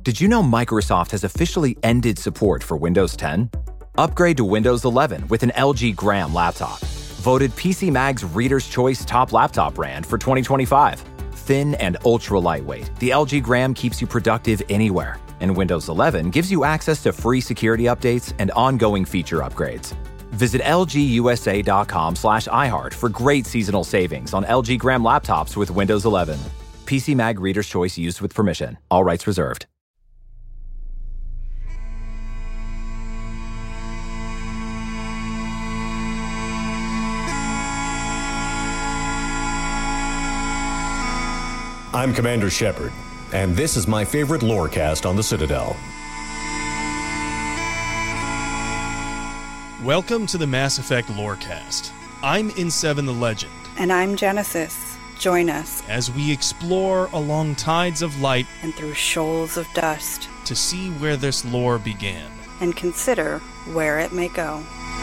Did you know Microsoft has officially ended support for Windows 10? Upgrade to Windows 11 with an LG Gram laptop. Voted PC Mag's Reader's Choice Top Laptop Brand for 2025. Thin and ultra lightweight, the LG Gram keeps you productive anywhere. And Windows 11 gives you access to free security updates and ongoing feature upgrades. Visit lgusa.com/iHeart for great seasonal savings on LG Gram laptops with Windows 11. PC Mag Reader's Choice used with permission. All rights reserved. I'm Commander Shepard, and this is my favorite lorecast on the Citadel. Welcome to the Mass Effect Lorecast. I'm In7 the Legend. And I'm Genesis. Join us as we explore along tides of light and through shoals of dust to see where this lore began and consider where it may go.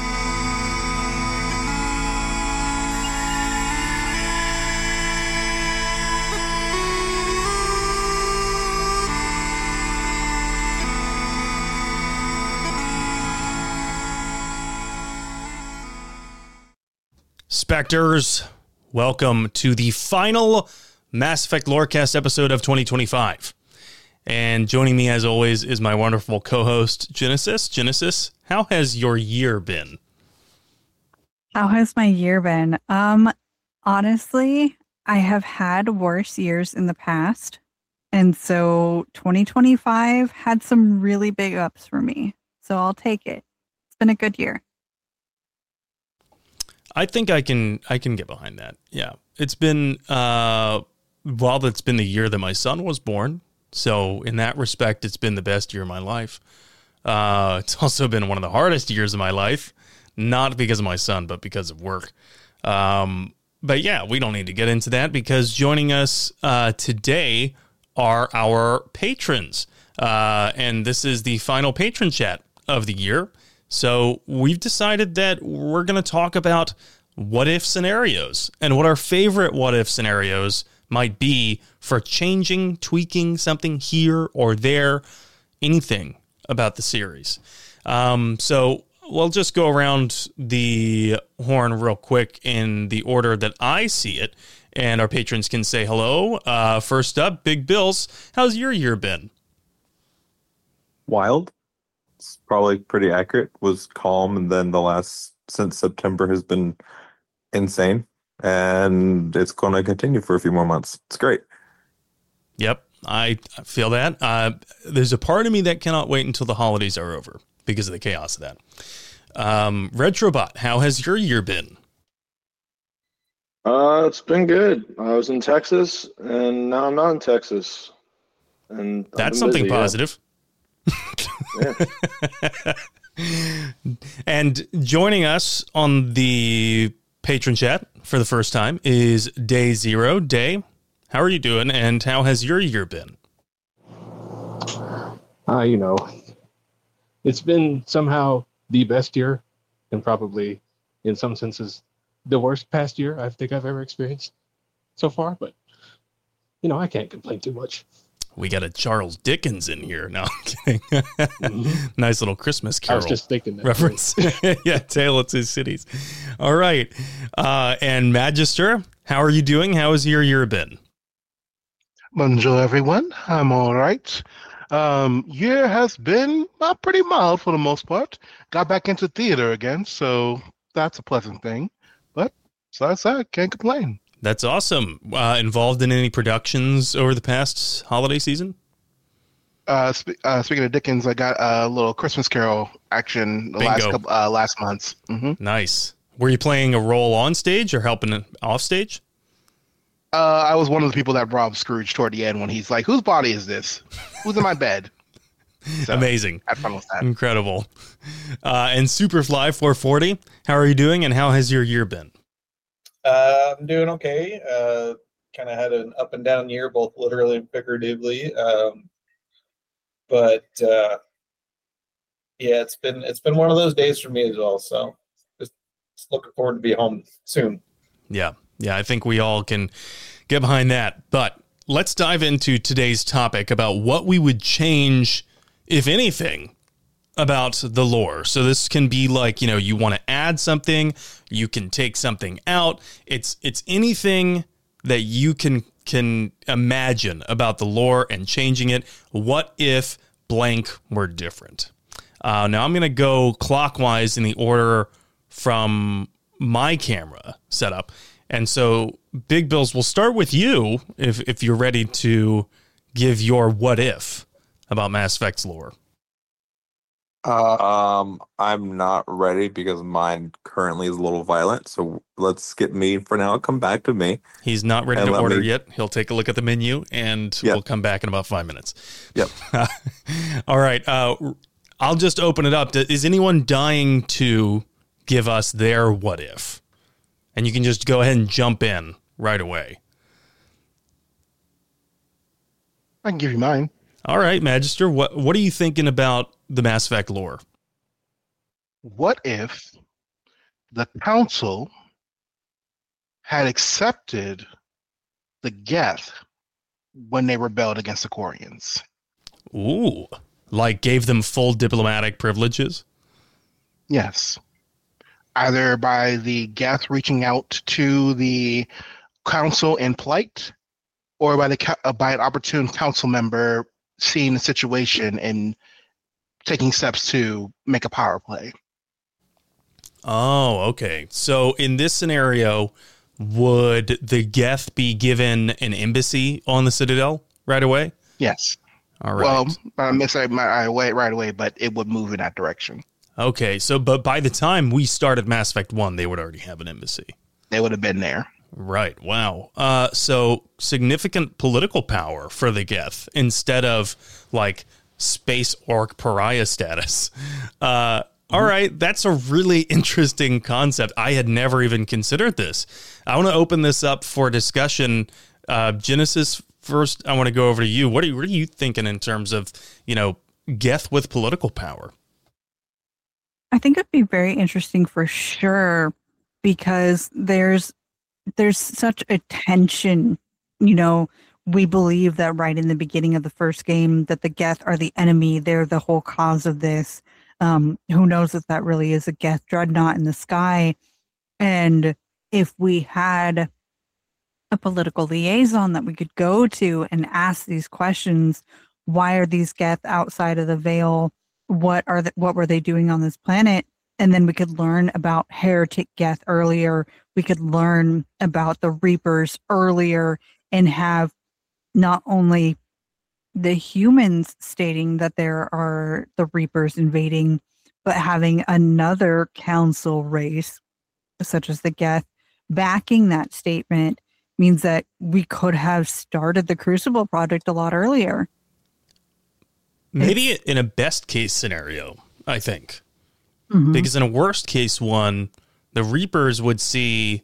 Spectres, welcome to the final Mass Effect Lorecast episode of 2025. And joining me, as always, is my wonderful co-host, Genesis. Genesis, how has your year been? How has my year been? Honestly, I have had worse years in the past. And so 2025 had some really big ups for me. So I'll take it. It's been a good year. I think I can get behind that. Yeah. It's been, well, it's been the year that my son was born. So in that respect, it's been the best year of my life. It's also been one of the hardest years of my life, not because of my son, but because of work. But yeah, we don't need to get into that because joining us today are our patrons. And this is the final patron chat of the year. So we've decided that we're going to talk about what-if scenarios and what our favorite what-if scenarios might be for changing, tweaking something here or there, anything about the series. So we'll just go around the horn real quick in the order that I see it, and our patrons can say hello. First up, Big Bills, how's your year been? Wild. It's probably pretty accurate. Was calm, and then the last since September has been insane, and it's going to continue for a few more months. It's great. Yep, I feel that. There's a part of me that cannot wait until the holidays are over because of the chaos of that. Retrobot, how has your year been? It's been good. I was in Texas, and now I'm not in Texas. And that's something busy, positive. Yeah. And joining us on the patron chat for the first time is Day Zero. Day, how are you doing, and how has your year been? It's been somehow the best year, and probably in some senses the worst past year I think I've ever experienced so far, but I can't complain too much. We got a Charles Dickens in here. No, I'm kidding. Mm-hmm. Nice little Christmas Carol. I was just thinking that reference. Yeah, Tale of Two Cities. All right. And Magister, how are you doing? How has your year been? Bonjour, everyone. I'm all right. Year has been pretty mild for the most part. Got back into theater again, so that's a pleasant thing. But, so I said, can't complain. That's awesome. Involved in any productions over the past holiday season? Speaking of Dickens, I got a little Christmas Carol action last month. Mm-hmm. Nice. Were you playing a role on stage or helping off stage? I was one of the people that robbed Scrooge toward the end when he's like, "Whose body is this? Who's in my bed?" So, amazing. Had fun with that. Incredible. And Superfly 440, how are you doing, and how has your year been? I'm doing okay. Kind of had an up and down year, both literally and figuratively. But yeah, it's been one of those days for me as well. So just looking forward to be home soon. Yeah, I think we all can get behind that. But let's dive into today's topic about what we would change, if anything, about the lore. So this can be like, you want to add something, you can take something out. It's anything that you can imagine about the lore and changing it. What if blank were different? Now I'm going to go clockwise in the order from my camera setup. And so, Big Bills, we'll start with you if you're ready to give your what if about Mass Effect's lore. I'm not ready because mine currently is a little violent. So let's skip me for now. Come back to me. He's not ready to order yet. He'll take a look at the menu and we'll come back in about 5 minutes. Yep. All right. I'll just open it up. Is anyone dying to give us their what if? And you can just go ahead and jump in right away. I can give you mine. All right, Magister, what are you thinking about the Mass Effect lore? What if the Council had accepted the Geth when they rebelled against the Quarians? Ooh, like gave them full diplomatic privileges? Yes. Either by the Geth reaching out to the Council in plight, or by an opportune Council member seeing the situation and taking steps to make a power play. Oh, okay. So in this scenario, would the Geth be given an embassy on the Citadel right away? Yes. All right. Well, I'm going to say right away, but it would move in that direction. Okay. So, but by the time we started Mass Effect 1, they would already have an embassy. They would have been there. Right. Wow. So significant political power for the Geth instead of like space orc pariah status. All right. That's a really interesting concept. I had never even considered this. I want to open this up for discussion. Genesis, first, I want to go over to you. What are you thinking in terms of, Geth with political power? I think it'd be very interesting for sure, because there's such a tension. We believe that right in the beginning of the first game that the Geth are the enemy. They're the whole cause of this. Who knows if that really is a Geth dreadnought in the sky? And if we had a political liaison that we could go to and ask these questions, why are these Geth outside of the Veil? What were they doing on this planet? And then we could learn about heretic Geth earlier. We could learn about the Reapers earlier and have not only the humans stating that there are the Reapers invading, but having another council race, such as the Geth, backing that statement means that we could have started the Crucible project a lot earlier. Maybe in a best case scenario, I think. Mm-hmm. Because in a worst case one, the Reapers would see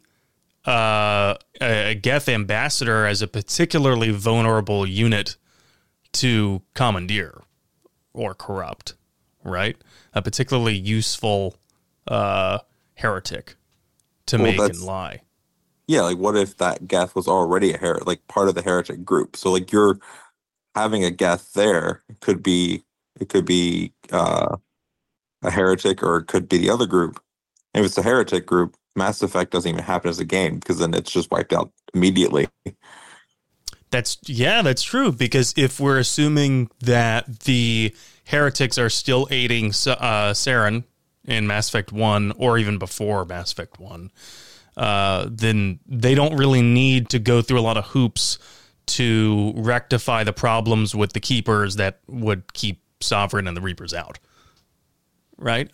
a Geth ambassador as a particularly vulnerable unit to commandeer or corrupt, right? A particularly useful heretic to make and lie. Yeah, like what if that Geth was already part of the heretic group? So like you're having a Geth there, it could be a heretic, or it could be the other group. If it's a heretic group, Mass Effect doesn't even happen as a game, because then it's just wiped out immediately. That's true, because if we're assuming that the heretics are still aiding Saren in Mass Effect 1, or even before Mass Effect 1, then they don't really need to go through a lot of hoops to rectify the problems with the Keepers that would keep Sovereign and the Reapers out. Right?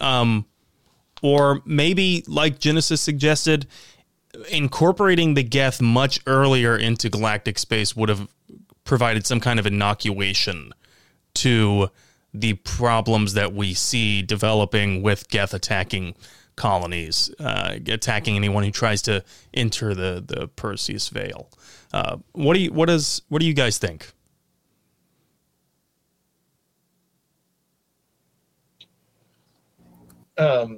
Or maybe, like Genesis suggested, incorporating the Geth much earlier into galactic space would have provided some kind of inoculation to the problems that we see developing with Geth attacking colonies, attacking anyone who tries to enter the Perseus Veil. What do you guys think?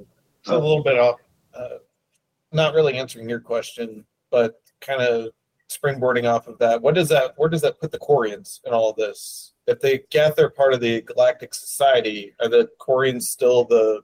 So a little bit off, not really answering your question, but kind of springboarding off of that, where does that put the Quarians in all of this? If the Geth are part of the Galactic Society, are the Quarians still the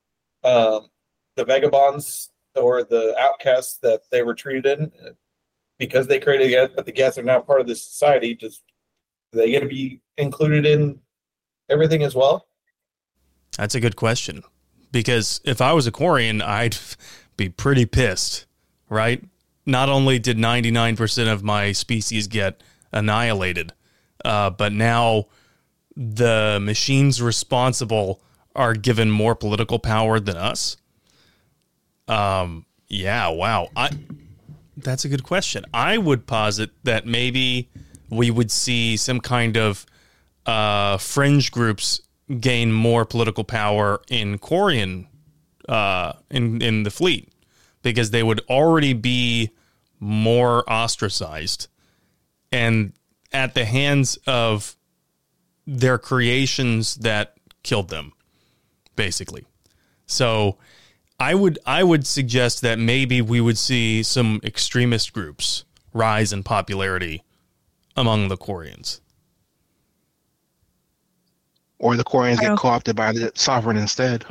vagabonds or the outcasts that they were treated in because they created Geth, but the Geth are now part of the society? Are they going to be included in everything as well? That's a good question. Because if I was a Quarian, I'd be pretty pissed, right? Not only did 99% of my species get annihilated, but now the machines responsible are given more political power than us. Yeah, wow. That's a good question. I would posit that maybe we would see some kind of fringe groups gain more political power in Quarian, in the fleet, because they would already be more ostracized and at the hands of their creations that killed them, basically. So I would suggest that maybe we would see some extremist groups rise in popularity among the Quarians. Or the Quarians get co-opted by the Sovereign instead.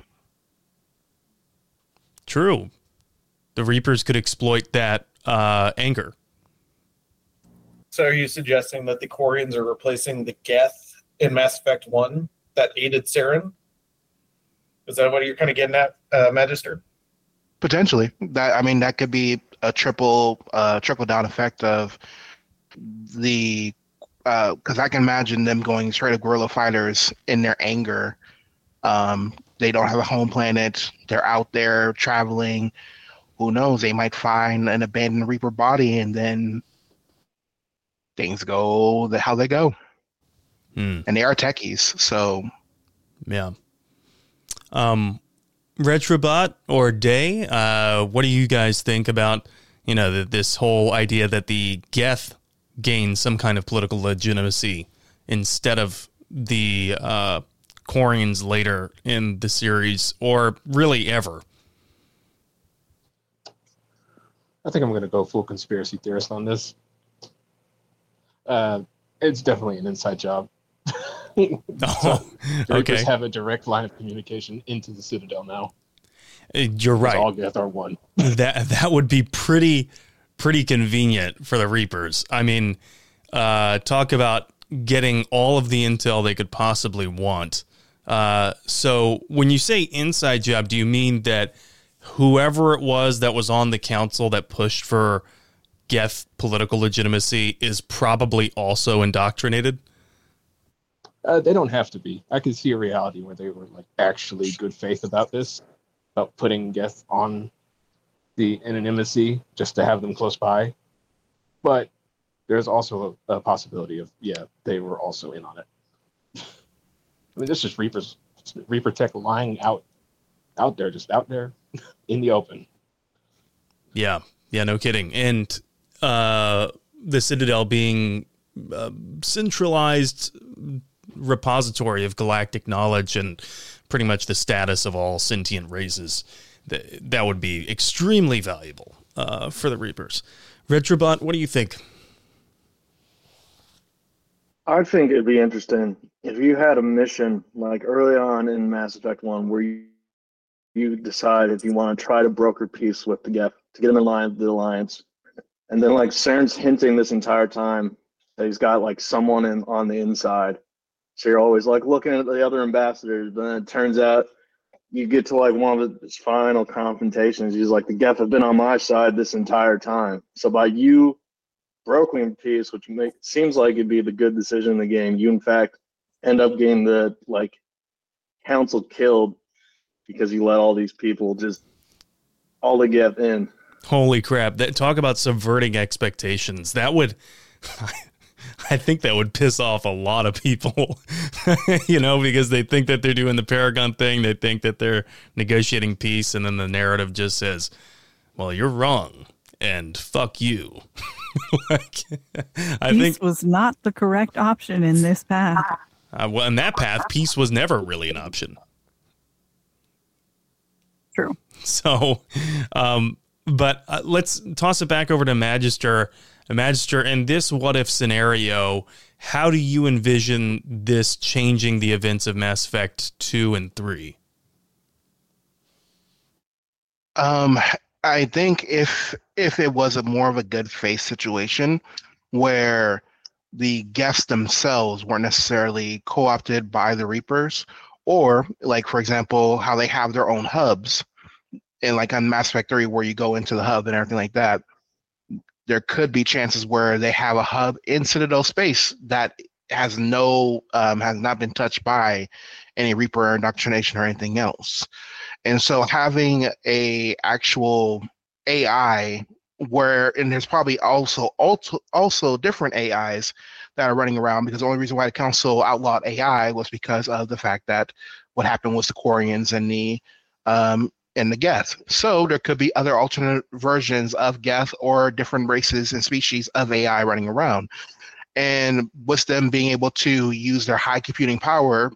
True. The Reapers could exploit that anger. So are you suggesting that the Quarians are replacing the Geth in Mass Effect 1 that aided Saren? Is that what you're kind of getting at, Magister? Potentially. That could be a trickle down effect of the because I can imagine them going straight up guerrilla fighters in their anger. They don't have a home planet. They're out there traveling. Who knows? They might find an abandoned Reaper body, and then things go how they go. And they are techies, so yeah. Retrobot or Day, what do you guys think about this whole idea that the Geth gain some kind of political legitimacy instead of the Quarians later in the series, or really ever? I think I'm going to go full conspiracy theorist on this. It's definitely an inside job. The Reapers have a direct line of communication into the Citadel now. You're right. All Geth are one. That would be pretty convenient for the Reapers. I mean, talk about getting all of the intel they could possibly want. So when you say inside job, do you mean that whoever it was that was on the council that pushed for Geth political legitimacy is probably also indoctrinated? They don't have to be. I could see a reality where they were actually good faith about this, about putting Geth on in an embassy just to have them close by. But there's also a possibility of, they were also in on it. I mean, this is Reaper tech lying out there, just out there in the open. Yeah, no kidding. And the Citadel being centralized repository of galactic knowledge and pretty much the status of all sentient races, that would be extremely valuable for the Reapers. Retrobot, what do you think? I think it'd be interesting if you had a mission like early on in Mass Effect 1 where you decide if you want to try to broker peace with the Geth to get them in line with the Alliance. And then Saren's hinting this entire time that he's got someone on the inside. So you're always looking at the other ambassadors, but then it turns out you get to one of his final confrontations. He's like, the Geth have been on my side this entire time. So by you brokering peace, which seems like it'd be the good decision in the game, you in fact end up getting the council killed because you let all these people all the Geth in. Holy crap. Talk about subverting expectations. That would, I think that would piss off a lot of people, because they think that they're doing the Paragon thing. They think that they're negotiating peace. And then the narrative just says, well, you're wrong and fuck you. I think was not the correct option in this path. Well, in that path, peace was never really an option. True. So, But let's toss it back over to Magister. Magister, in this what-if scenario, how do you envision this changing the events of Mass Effect 2 and 3? I think if it was a more of a good faith situation where the guests themselves weren't necessarily co-opted by the Reapers, or like, for example, how they have their own hubs, and like on Mass Effect 3 where you go into the hub and everything like that, there could be chances where they have a hub in Citadel space that has not been touched by any Reaper indoctrination or anything else. And so having a actual AI and there's probably also different AIs that are running around, because the only reason why the council outlawed AI was because of the fact that what happened was the Quarians and the Geth. So there could be other alternate versions of Geth or different races and species of AI running around. And with them being able to use their high computing power,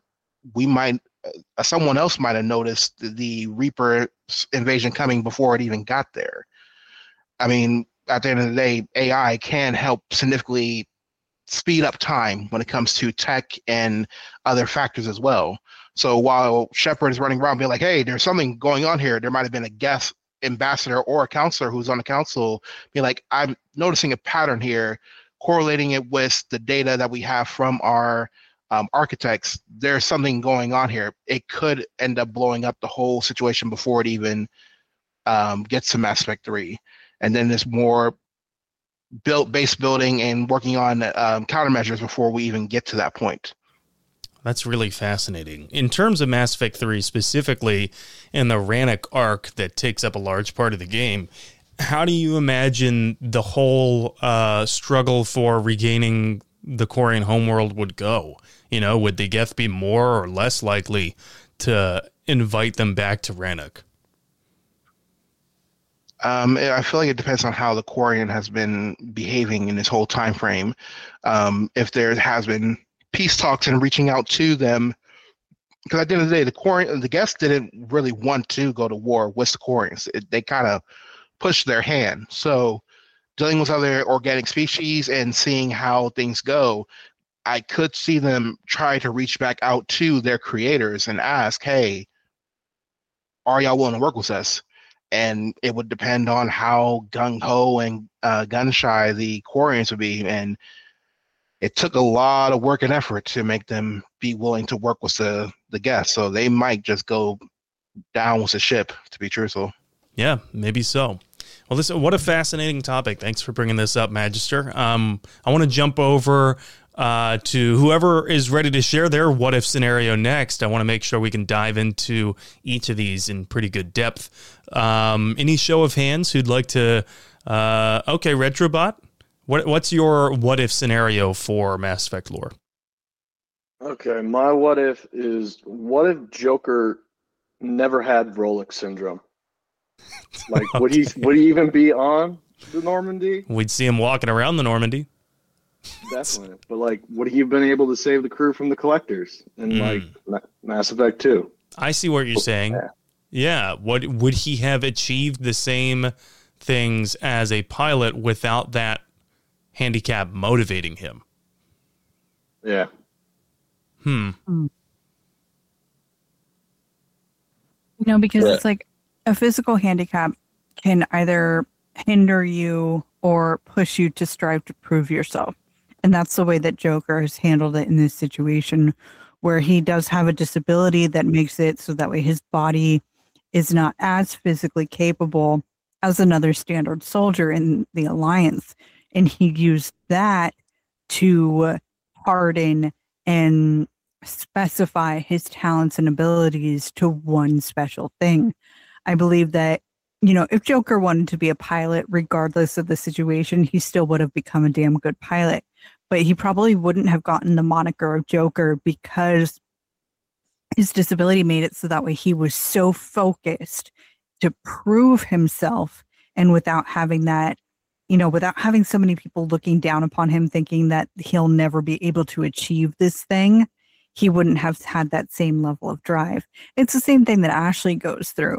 someone else might have noticed the Reaper invasion coming before it even got there. I mean, at the end of the day, AI can help significantly speed up time when it comes to tech and other factors as well. So while Shepard is running around being like, hey, there's something going on here, there might have been a guest ambassador or a counselor who's on the council be like, I'm noticing a pattern here, correlating it with the data that we have from our architects. There's something going on here. It could end up blowing up the whole situation before it even gets to Mass Effect 3. And then there's more base building and working on countermeasures before we even get to that point. That's really fascinating. In terms of Mass Effect 3 specifically, and the Rannoch arc that takes up a large part of the game, how do you imagine the whole struggle for regaining the Quarian homeworld would go? You know, would the Geth be more or less likely to invite them back to Rannoch? I feel like it depends on how the Quarian has been behaving in this whole time frame. If there has been peace talks and reaching out to them, because at the end of the day, the Geth didn't really want to go to war with the Quarians. They kind of pushed their hand. So dealing with other organic species and seeing how things go, I could see them try to reach back out to their creators and ask, hey, are y'all willing to work with us? And it would depend on how gung-ho and gun-shy the Quarians would be. And it took a lot of work and effort to make them be willing to work with the Geth. So they might just go down with the ship, to be truthful. Yeah, maybe so. Well, what a fascinating topic. Thanks for bringing this up, Magister. I want to jump over to whoever is ready to share their what-if scenario next. I want to make sure we can dive into each of these in pretty good depth. Any show of hands who'd like to... okay, Retrobot, what's your what-if scenario for Mass Effect lore? Okay, my what-if is, what if Joker never had Rolex syndrome? Like, okay. would he even be on the Normandy? We'd see him walking around the Normandy. Definitely. But, like, would he have been able to save the crew from the Collectors in, like, Mass Effect 2? I see what you're saying. Yeah. Would he have achieved the same things as a pilot without that handicap motivating him? Yeah. You know, because it's like a physical handicap can either hinder you or push you to strive to prove yourself. And that's the way that Joker has handled it in this situation, where he does have a disability that makes it so that way his body is not as physically capable as another standard soldier in the Alliance. And he used that to harden and specify his talents and abilities to one special thing. I believe that, you know, if Joker wanted to be a pilot, regardless of the situation, he still would have become a damn good pilot. But he probably wouldn't have gotten the moniker of Joker because his disability made it so that way he was so focused to prove himself, and without having that, you know, without having so many people looking down upon him thinking that he'll never be able to achieve this thing, he wouldn't have had that same level of drive. It's the same thing that Ashley goes through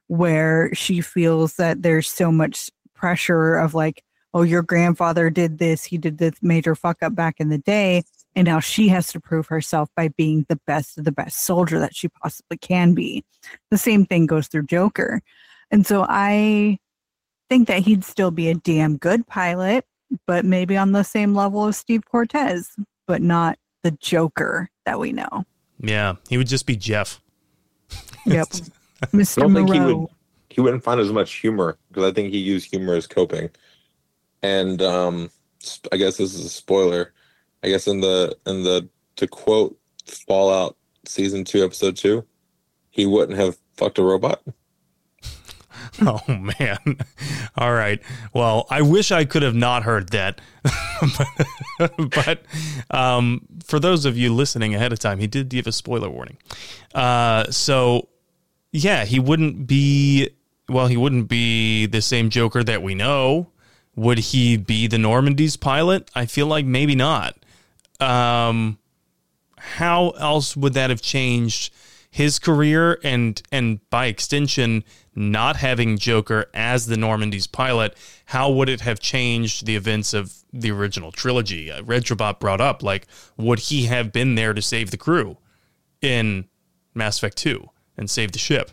where she feels that there's so much pressure of like, oh, your grandfather did this, he did this major fuck up back in the day, and now she has to prove herself by being the best of the best soldier that she possibly can be. The same thing goes through Joker. And so I think that he'd still be a damn good pilot, but maybe on the same level as Steve Cortez, but not the Joker that we know. Yeah, he would just be Jeff. Yep. Mr. I don't think Moreau. he wouldn't find as much humor because I think he used humor as coping. And I guess this is a spoiler. I guess in the to quote Fallout Season 2, Episode 2, he wouldn't have fucked a robot. Oh, man. All right. Well, I wish I could have not heard that. but for those of you listening ahead of time, he did give a spoiler warning. So, yeah, he wouldn't be the same Joker that we know. Would he be the Normandy's pilot? I feel like maybe not. How else would that have changed his career and by extension, not having Joker as the Normandy's pilot? How would it have changed the events of the original trilogy? Red Trabot brought up, like, would he have been there to save the crew in Mass Effect 2 and save the ship?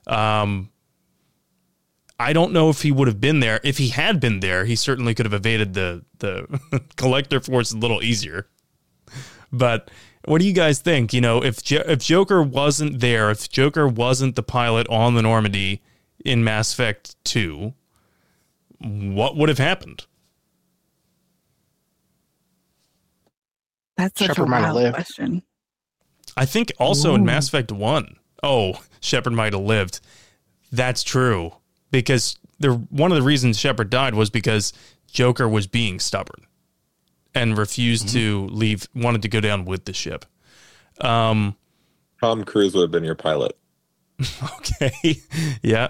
I don't know if he would have been there. If he had been there, he certainly could have evaded the Collector Force a little easier. But what do you guys think? You know, if Joker wasn't there, if Joker wasn't the pilot on the Normandy in Mass Effect 2, what would have happened? That's such Shepard a might have wild lived. question. I think also in Mass Effect 1, Shepard might have lived. That's true. Because one of the reasons Shepard died was because Joker was being stubborn and refused to leave, wanted to go down with the ship. Tom Cruise would have been your pilot. Okay. Yeah.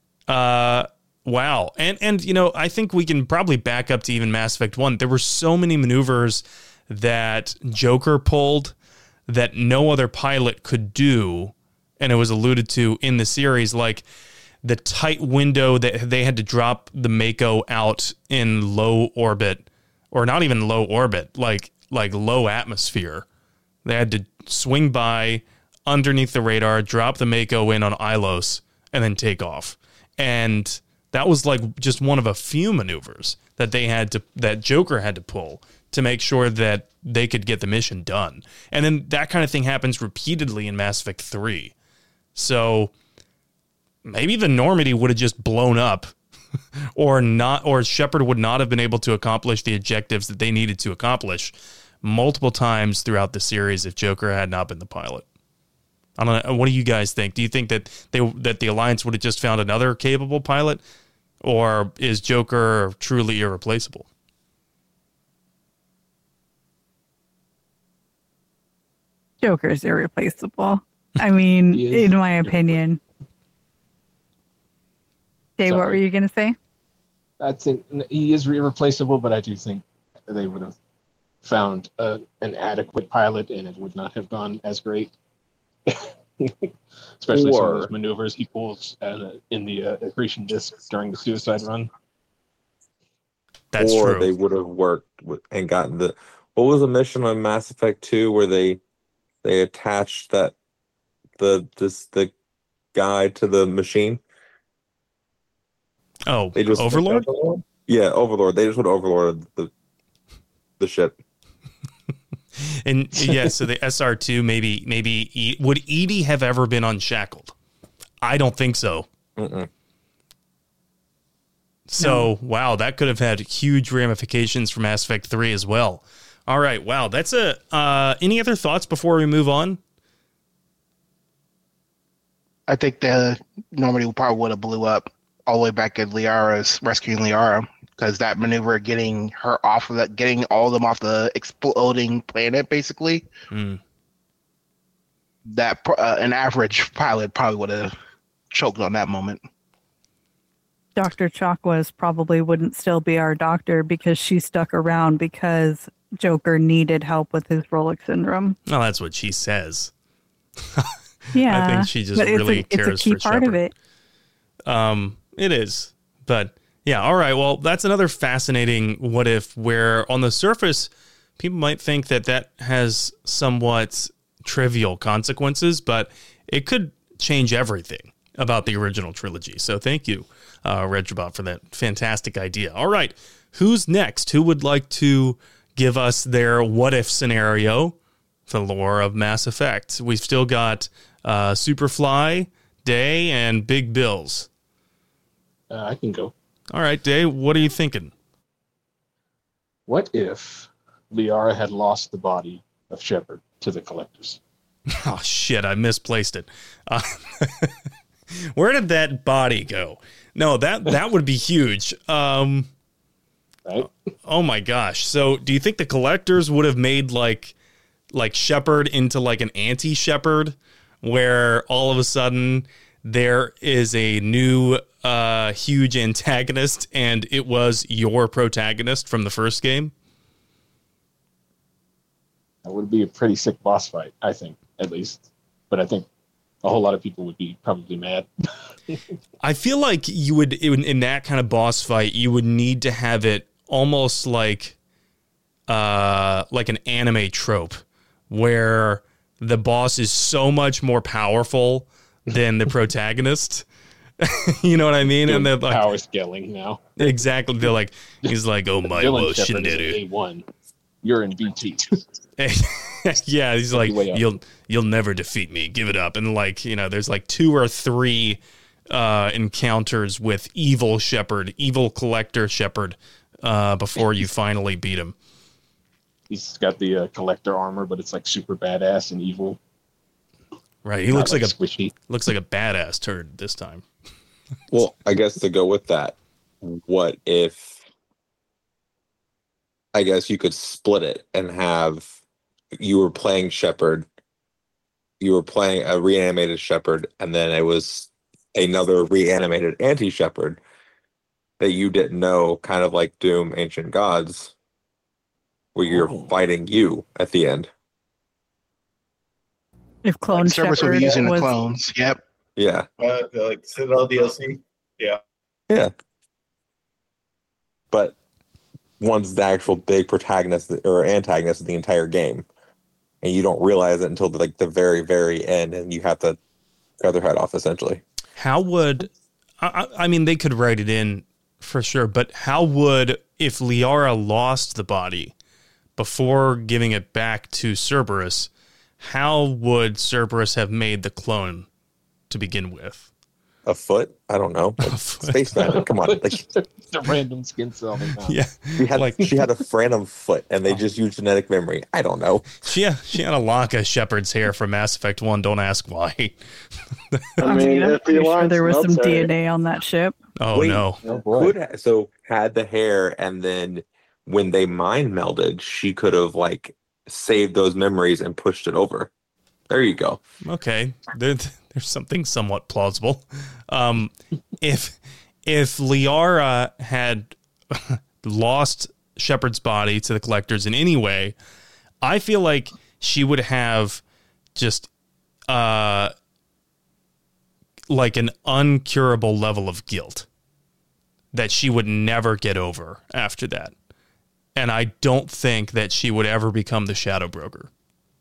Wow. And you know, I think we can probably back up to even Mass Effect 1. There were so many maneuvers that Joker pulled that no other pilot could do, and it was alluded to in the series, like the tight window that they had to drop the Mako out in low orbit, or not even low orbit, like low atmosphere. They had to swing by underneath the radar, drop the Mako in on Ilos, and then take off. And that was like just one of a few maneuvers that that Joker had to pull to make sure that they could get the mission done. And then that kind of thing happens repeatedly in Mass Effect 3. So maybe the Normandy would have just blown up or Shepard would not have been able to accomplish the objectives that they needed to accomplish multiple times throughout the series if Joker had not been the pilot. I don't know. What do you guys think? Do you think that the Alliance would have just found another capable pilot, or is Joker truly irreplaceable? Joker is irreplaceable. I mean, in my opinion. Dave, what were you going to say? I think he is irreplaceable, but I do think they would have found an adequate pilot, and it would not have gone as great. Especially some of those maneuvers he pulls in the accretion disk during the suicide run. That's true. Or they would have worked and gotten what was the mission on Mass Effect 2 where they attached the guy to the machine? Oh, they just Overlord? Yeah, Overlord. They just would overlord the ship. And yeah, so the SR2 maybe would EDI have ever been unshackled? I don't think so. So, wow, that could have had huge ramifications for Mass Effect 3 as well. All right, wow, that's any other thoughts before we move on? I think the Normandy probably would have blew up all the way back at Liara's rescuing Liara, because that maneuver, getting her off of that, getting all of them off the exploding planet, basically. That an average pilot probably would have choked on that moment. Dr. Chakwas probably wouldn't still be our doctor because she stuck around because Joker needed help with his Rolex syndrome. Well, that's what she says. Yeah, I think she just really cares it's a key for part Shepard. of it. It is. But yeah, all right. Well, that's another fascinating what if, where on the surface, people might think that that has somewhat trivial consequences, but it could change everything about the original trilogy. So thank you, Retrobot, for that fantastic idea. All right. Who's next? Who would like to give us their what if scenario for the lore of Mass Effect? We've still got Superfly, Day, and Big Bills. I can go. All right, Day, what are you thinking? What if Liara had lost the body of Shepard to the Collectors? Oh, shit, I misplaced it. Where did that body go? No, that would be huge. Right? Oh, my gosh. So do you think the Collectors would have made, like Shepard into, like, an anti-Shepard, where all of a sudden there is a new huge antagonist, and it was your protagonist from the first game? That would be a pretty sick boss fight, I think, at least. But I think a whole lot of people would be probably mad. I feel like you would, in that kind of boss fight, you would need to have it almost like an anime trope, where the boss is so much more powerful than the protagonist. You know what I mean? And they're like power scaling now. Exactly. They're like, he's like, oh my Dylan gosh, Shepard is in A1. You're in B2. Yeah, he's like, you'll never defeat me. Give it up. And like, you know, there's like 2 or 3 encounters with evil Shepard, evil Collector Shepard, before you finally beat him. He's got the Collector armor, but it's like super badass and evil. Right. He looks like squishy. Looks like a badass turd this time. Well, I guess to go with that, what if I guess you could split it and have you were playing Shepard, you were playing a reanimated Shepard, and then it was another reanimated anti-Shepard that you didn't know, kind of like Doom Ancient Gods, where you're fighting you at the end. If Clone Cerberus will be Shepard using the was clones. Yep. Yeah. Like Citadel DLC. Yeah. Yeah. But one's the actual big protagonist or antagonist of the entire game, and you don't realize it until the very, very end, and you have to cut their head off, essentially. How would, I mean, they could write it in for sure, but how would, if Liara lost the body before giving it back to Cerberus, how would Cerberus have made the clone to begin with? A foot? I don't know. Space Magic. Come on. The random skin cell. Yeah. She had a random foot, and they just used genetic memory. I don't know. She had a lock of Shepard's hair from Mass Effect 1. Don't ask why. I mean, I'm if the pretty sure Alliance there was some melts it- DNA on that ship. Oh, Wait, no. So had the hair, and then when they mind melded, she could have saved those memories and pushed it over. There you go. Okay. There's something somewhat plausible. If Liara had lost Shepard's body to the Collectors in any way, I feel like she would have just like an uncurable level of guilt that she would never get over after that. And I don't think that she would ever become the Shadow Broker.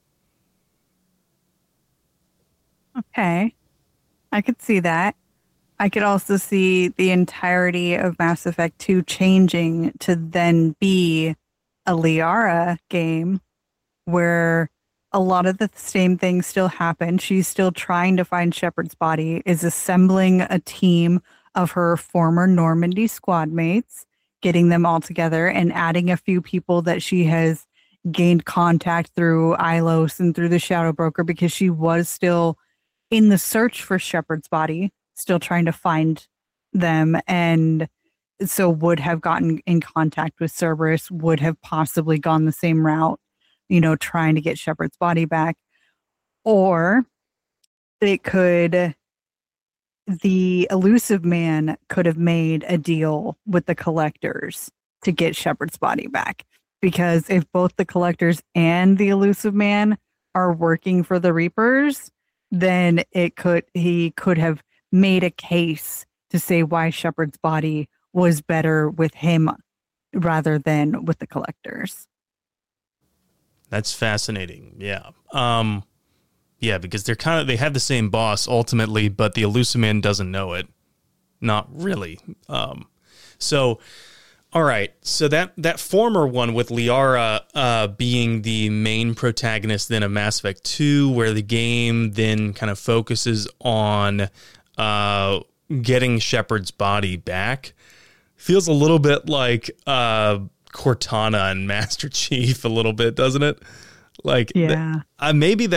Okay. I could see that. I could also see the entirety of Mass Effect 2 changing to then be a Liara game where a lot of the same things still happen. She's still trying to find Shepard's body, is assembling a team of her former Normandy squad mates, getting them all together and adding a few people that she has gained contact through Ilos and through the Shadow Broker, because she was still in the search for Shepard's body, still trying to find them, and so would have gotten in contact with Cerberus, would have possibly gone the same route, trying to get Shepard's body back. Or the Elusive Man could have made a deal with the Collectors to get Shepard's body back. Because if both the Collectors and the Elusive Man are working for the Reapers, then he could have made a case to say why Shepard's body was better with him rather than with the collectors. That's fascinating. Yeah. Yeah, because they have the same boss ultimately, but the Elusive Man doesn't know it. Not really. So, all right. So that former one with Liara being the main protagonist then of Mass Effect 2, where the game then kind of focuses on getting Shepard's body back, feels a little bit like Cortana and Master Chief a little bit, doesn't it? Like, yeah. Maybe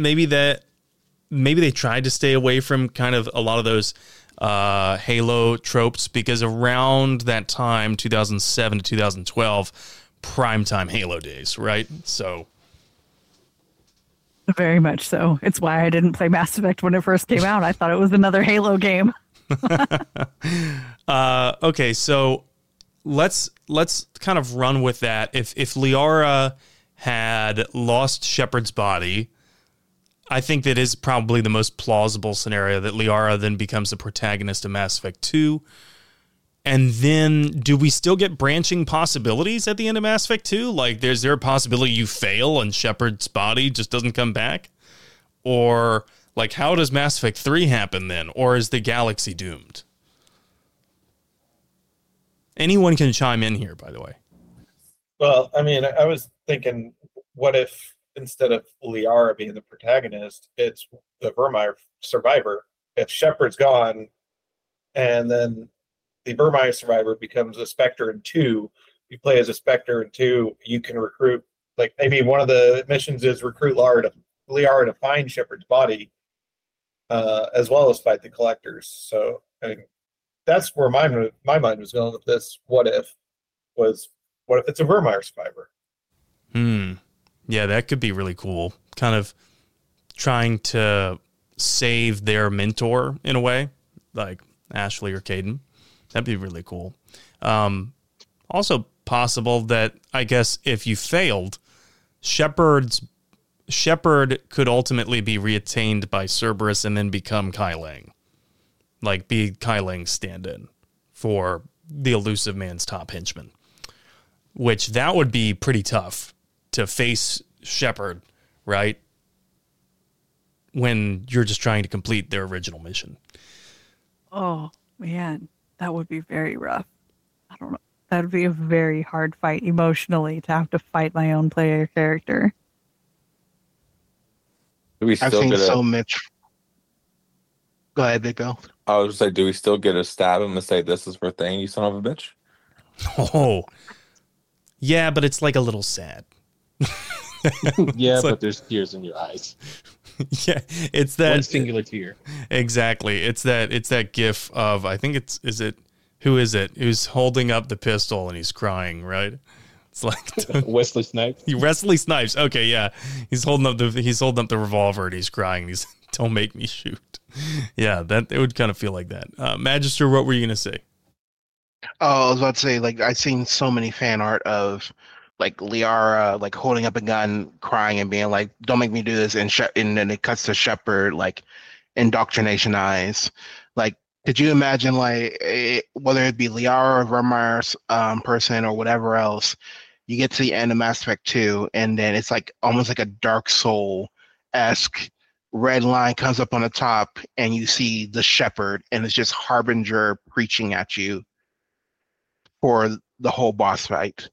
they tried to stay away from kind of a lot of those Halo tropes, because around that time, 2007 to 2012, primetime Halo days, right? So very much so. It's why I didn't play Mass Effect when it first came out. I thought it was another Halo game. Okay, so let's kind of run with that. If Liara had lost Shepard's body, I think that is probably the most plausible scenario, that Liara then becomes the protagonist of Mass Effect 2. And then do we still get branching possibilities at the end of Mass Effect 2? Like, is there a possibility you fail and Shepard's body just doesn't come back? Or, like, how does Mass Effect 3 happen then? Or is the galaxy doomed? Anyone can chime in here, by the way. Well, I mean, I was thinking, what if instead of Liara being the protagonist, it's the Virmire survivor? If Shepard's gone, and then the Virmire survivor becomes a Spectre in 2, you play as a Spectre in 2, you can recruit, like, maybe one of the missions is recruit Liara to find Shepard's body, as well as fight the collectors. So, I mean, that's where my mind was going with this. What if it's a Virmire survivor? Yeah, that could be really cool. Kind of trying to save their mentor in a way, like Ashley or Caden. That'd be really cool. Also possible that, I guess, if you failed, Shepard could ultimately be reattained by Cerberus and then become Kai Lang. Like, be Kai Lang's stand-in for the Elusive Man's top henchman. Which, that would be pretty tough to face Shepard, right? When you're just trying to complete their original mission. Oh, man. That would be very rough. I don't know. That would be a very hard fight emotionally, to have to fight my own player character. I've seen so much. Go ahead, Big Bill. I was just like, do we still get to stab him and say, "This is for thing, you son of a bitch"? Oh, yeah, but it's like a little sad. Yeah, but there's tears in your eyes. Yeah, it's that one singular tear. Exactly. It's that gif of, I think who is it? Who's holding up the pistol and he's crying, right? It's like Wesley Snipes. Wesley Snipes. Okay, yeah. He's holding up the revolver and he's crying. He's, "Don't make me shoot." Yeah, that it would kind of feel like that. Magister, what were you gonna say? Oh, I was about to say, like, I've seen so many fan art of, like, Liara, like, holding up a gun, crying, and being like, "Don't make me do this," and then it cuts to Shepard, like, indoctrination eyes. Like, could you imagine, like, whether it be Liara or Virmire's person or whatever else, you get to the end of Mass Effect 2, and then it's like almost like a Dark Soul-esque red line comes up on the top, and you see the Shepard, and it's just Harbinger preaching at you for the whole boss fight.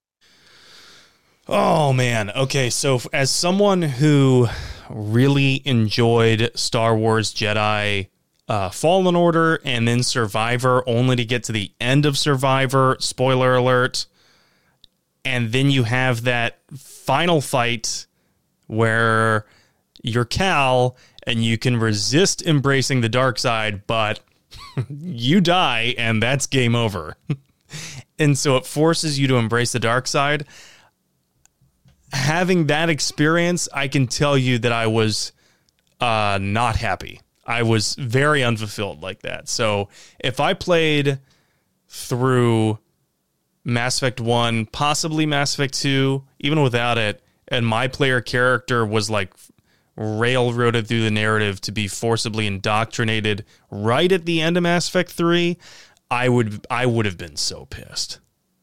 Oh, man. Okay, so as someone who really enjoyed Star Wars Jedi Fallen Order and then Survivor, only to get to the end of Survivor, spoiler alert, and then you have that final fight where you're Cal and you can resist embracing the dark side, but you die and that's game over. And so it forces you to embrace the dark side. Having that experience, I can tell you that I was not happy. I was very unfulfilled like that. So if I played through Mass Effect 1, possibly Mass Effect 2, even without it, and my player character was like railroaded through the narrative to be forcibly indoctrinated right at the end of Mass Effect 3, I would have been so pissed.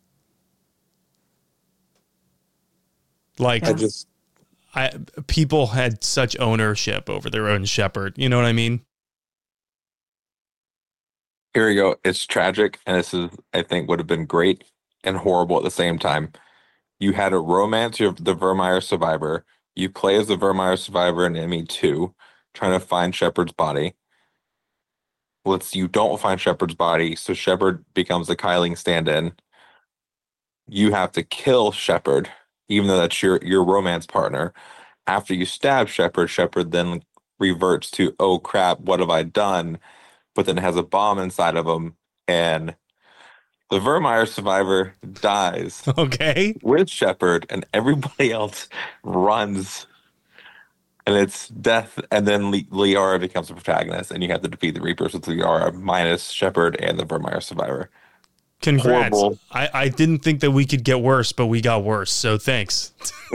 Like, people had such ownership over their own Shepard. You know what I mean? Here we go. It's tragic, and this is, I think, would have been great and horrible at the same time. You had a romance of the Vermeer survivor. You play as the Vermeer survivor in ME2, trying to find Shepard's body. You don't find Shepard's body, so Shepard becomes the Kyling stand-in. You have to kill Shepard, even though that's your romance partner. After you stab Shepard, Shepard then reverts to, oh crap, what have I done? But then has a bomb inside of him, and the Vermeer survivor dies. Okay. With Shepard, and everybody else runs. And it's death, and then Liara becomes the protagonist, and you have to defeat the Reapers with Liara minus Shepard and the Vermeer survivor. Congrats. Horrible. I didn't think that we could get worse, but we got worse. So thanks.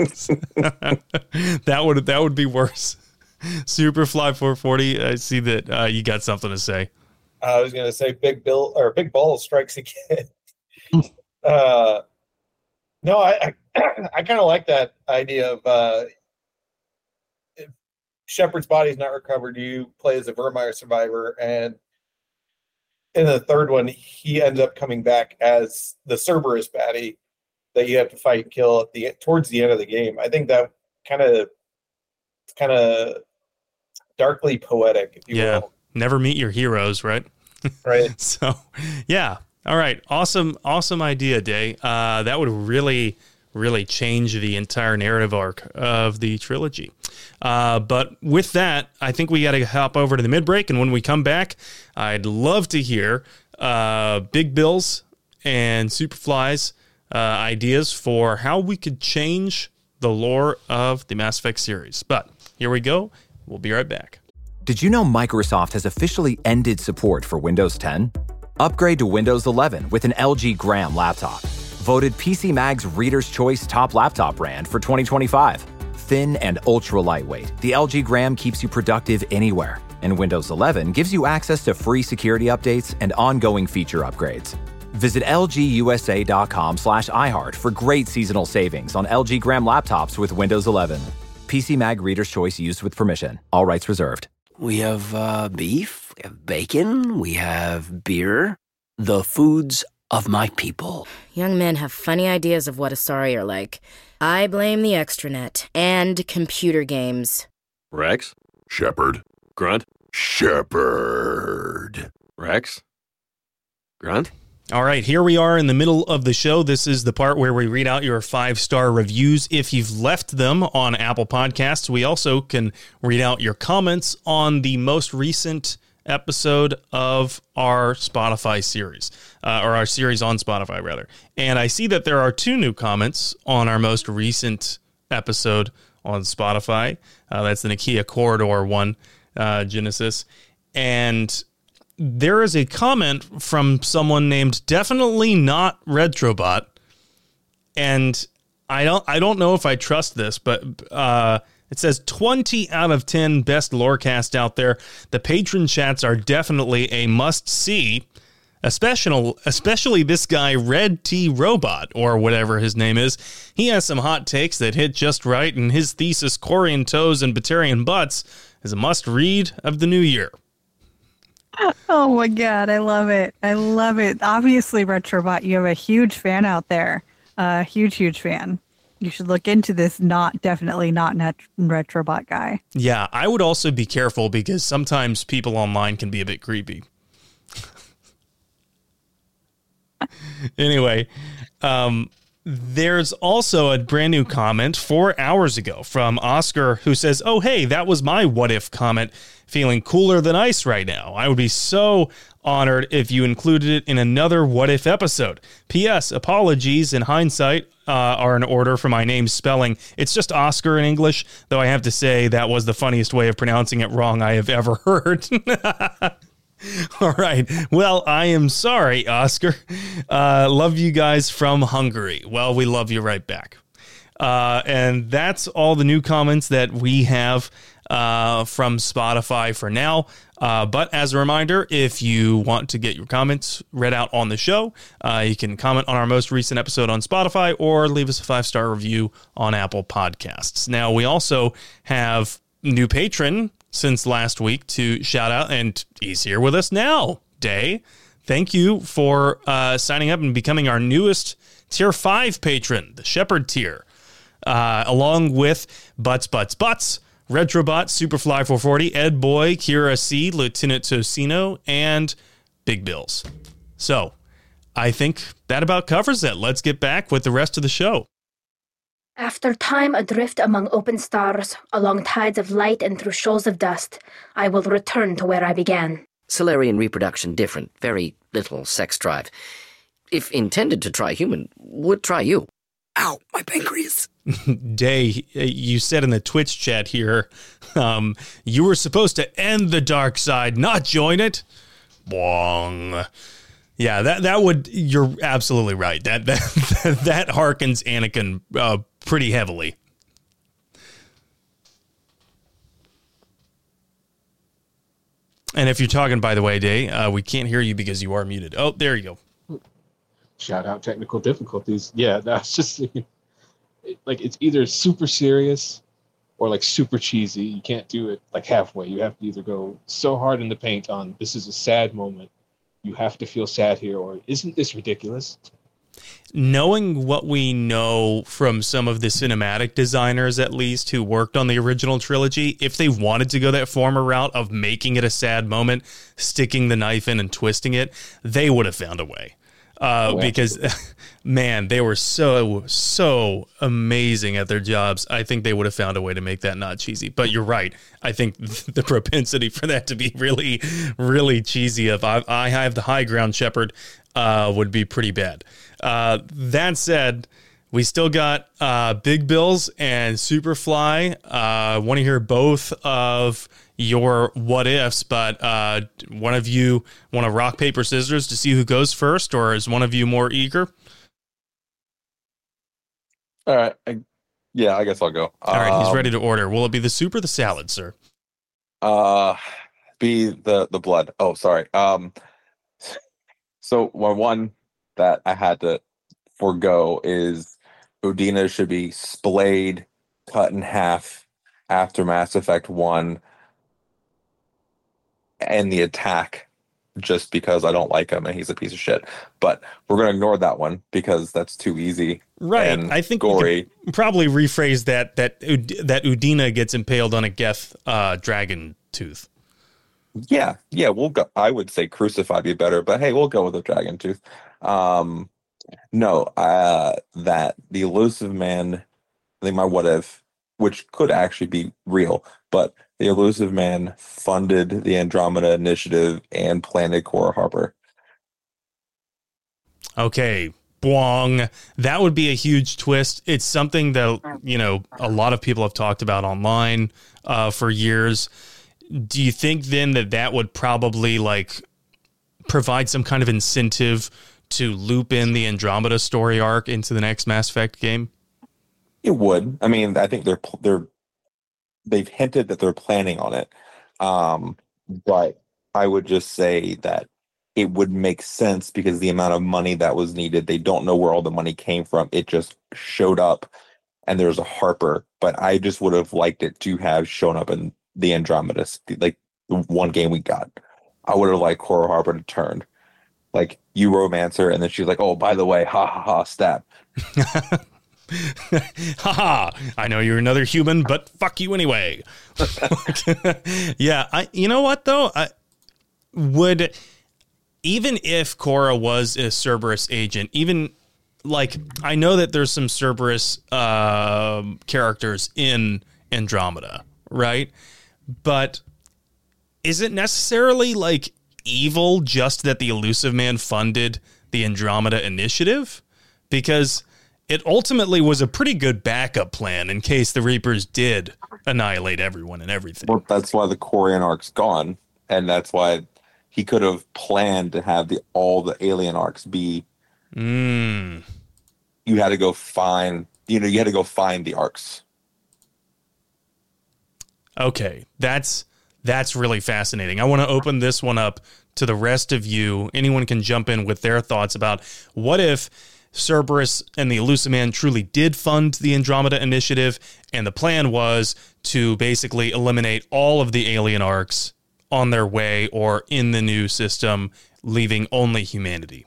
that would be worse. Superfly 440. I see that you got something to say. I was going to say Big Ball strikes again. No, I kind of like that idea of if Shepard's body's not recovered, you play as a Vermeer survivor, and in the third one, he ends up coming back as the Cerberus baddie that you have to fight and kill towards the end of the game. I think that kind of darkly poetic, if you will. Never meet your heroes, right? Right. So, yeah. All right. Awesome idea, Day. That would really, really change the entire narrative arc of the trilogy. But with that, I think we got to hop over to the mid-break, and when we come back, I'd love to hear Big Bill's and Superfly's ideas for how we could change the lore of the Mass Effect series. But here we go. We'll be right back. Did you know Microsoft has officially ended support for Windows 10? Upgrade to Windows 11 with an LG Gram laptop. Voted PC Mag's Reader's Choice Top Laptop Brand for 2025. Thin and ultra lightweight, the LG Gram keeps you productive anywhere. And Windows 11 gives you access to free security updates and ongoing feature upgrades. Visit lgusa.com/iHeart for great seasonal savings on LG Gram laptops with Windows 11. PC Mag Reader's Choice used with permission. All rights reserved. We have beef, we have bacon, we have beer. The foods of my people. Young men have funny ideas of what Asari are like. I blame the extranet and computer games. Rex? Shepard. Grunt? Shepard. Rex? Grunt? All right, here we are in the middle of the show. This is the part where we read out your 5-star reviews if you've left them on Apple Podcasts. We also can read out your comments on the most recent episode of our Spotify series, or our series on Spotify, rather. And I see that there are 2 new comments on our most recent episode on Spotify. That's the Nakia Corridor one, Genesis. And there is a comment from someone named Definitely Not Retrobot, and I don't know if I trust this, but it says 20 out of 10 best lorecast out there. The patron chats are definitely a must-see, especially this guy, Red T Robot, or whatever his name is. He has some hot takes that hit just right, and his thesis, Corian Toes and Batarian Butts, is a must-read of the new year. Oh my God, I love it. I love it. Obviously, Retrobot, you have a huge fan out there. Huge fan. You should look into this definitely not Retrobot guy. Yeah, I would also be careful because sometimes people online can be a bit creepy. Anyway, there's also a brand new comment 4 hours ago from Oscar who says, oh, hey, that was my what if comment. Feeling cooler than ice right now. I would be so honored if you included it in another what if episode. P.S. Apologies in hindsight are in order for my name's spelling. It's just Oscar in English, though I have to say that was the funniest way of pronouncing it wrong I have ever heard. All right. Well, I am sorry, Oscar. Love you guys from Hungary. Well, we love you right back. And that's all the new comments that we have. from Spotify for now. But as a reminder, if you want to get your comments read out on the show, you can comment on our most recent episode on Spotify or leave us a 5-star review on Apple Podcasts. Now, we also have new patron since last week to shout out, and he's here with us now, Day. Thank you for signing up and becoming our newest Tier 5 patron, the Shepherd tier, along with Butts, Retrobot, Superfly 440, Ed Boy, Kira C, Lieutenant Tocino, and Big Bills. So, I think that about covers it. Let's get back with the rest of the show. After time adrift among open stars, along tides of light and through shoals of dust, I will return to where I began. Solarian reproduction different, very little sex drive. If intended to try human, would try you. Ow, my pancreas. Day, you said in the Twitch chat here, you were supposed to end the dark side, not join it. Bong. Yeah, that would. You're absolutely right. That harkens Anakin pretty heavily. And if you're talking, by the way, Day, we can't hear you because you are muted. Oh, there you go. Shout out technical difficulties. Yeah, that's just like it's either super serious or like super cheesy. You can't do it like halfway. You have to either go so hard in the paint on this is a sad moment. You have to feel sad here, or isn't this ridiculous? Knowing what we know from some of the cinematic designers, at least, who worked on the original trilogy, if they wanted to go that former route of making it a sad moment, sticking the knife in and twisting it, they would have found a way. Because, man, they were so amazing at their jobs. I think they would have found a way to make that not cheesy. But you're right. I think the propensity for that to be really, really cheesy, if I have the high ground, Shepherd, would be pretty bad. That said, we still got Big Bills and Superfly. I want to hear both of your what ifs, but one of you want to rock, paper, scissors to see who goes first, or is one of you more eager? All right. I guess I'll go. All right, he's ready to order. Will it be the soup or the salad, sir? Be the blood. Oh, sorry. So one that I had to forego is Udina should be splayed, cut in half after Mass Effect 1 and the attack, just because I don't like him and he's a piece of shit. But we're going to ignore that one because that's too easy. Right. And I think gory. we could probably rephrase that Udina gets impaled on a Geth dragon tooth. Yeah, we'll go. I would say crucify be better, but hey, we'll go with the dragon tooth. That the Elusive Man, I think my what if, which could actually be real, but the Elusive Man funded the Andromeda Initiative and planted Cora Harbor. Okay, Bwong. That would be a huge twist. It's something that, a lot of people have talked about online for years. Do you think then that would probably provide some kind of incentive to loop in the Andromeda story arc into the next Mass Effect game? It would. I mean, I think they've hinted that they're planning on it. But I would just say that it would make sense because the amount of money that was needed, they don't know where all the money came from. It just showed up and there's a Harper, but I just would have liked it to have shown up in the Andromeda, like the one game we got. I would have liked Cora Harbor to turn. Like, you romance her, and then she's like, oh, by the way, ha ha ha, stab. Haha, I know you're another human, but fuck you anyway. Yeah, you know what, though? Even if Cora was a Cerberus agent, I know that there's some Cerberus characters in Andromeda, right? But is it necessarily evil just that the Elusive Man funded the Andromeda Initiative? Because it ultimately was a pretty good backup plan in case the Reapers did annihilate everyone and everything. Well, that's why the Corian arc's gone, and that's why he could have planned to have all the alien arcs be. You had to go find, you had to go find the arcs. Okay, that's really fascinating. I want to open this one up to the rest of you. Anyone can jump in with their thoughts about what if Cerberus and the Illusive Man truly did fund the Andromeda Initiative, and the plan was to basically eliminate all of the alien arcs on their way or in the new system, leaving only humanity.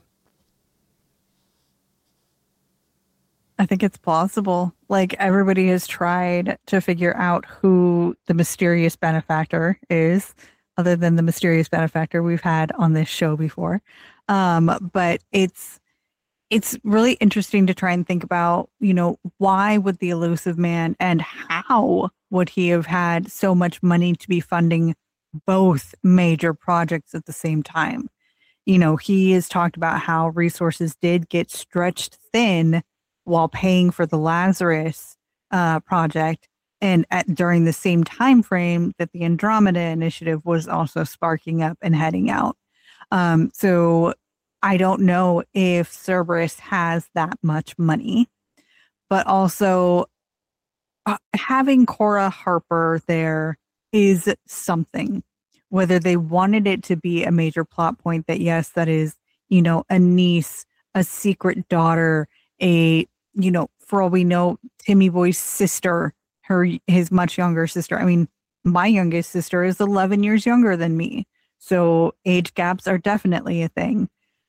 I think it's plausible. Like, everybody has tried to figure out who the mysterious benefactor is, other than the mysterious benefactor we've had on this show before. But it's really interesting to try and think about, why would the Illusive Man and how would he have had so much money to be funding both major projects at the same time? He has talked about how resources did get stretched thin while paying for the Lazarus project, and during the same time frame that the Andromeda Initiative was also sparking up and heading out. So I don't know if Cerberus has that much money, but also having Cora Harper there is something. Whether they wanted it to be a major plot point that, yes, that is, a niece, a secret daughter, for all we know, Timmy Boy's sister, his much younger sister. I mean, my youngest sister is 11 years younger than me. So age gaps are definitely a thing.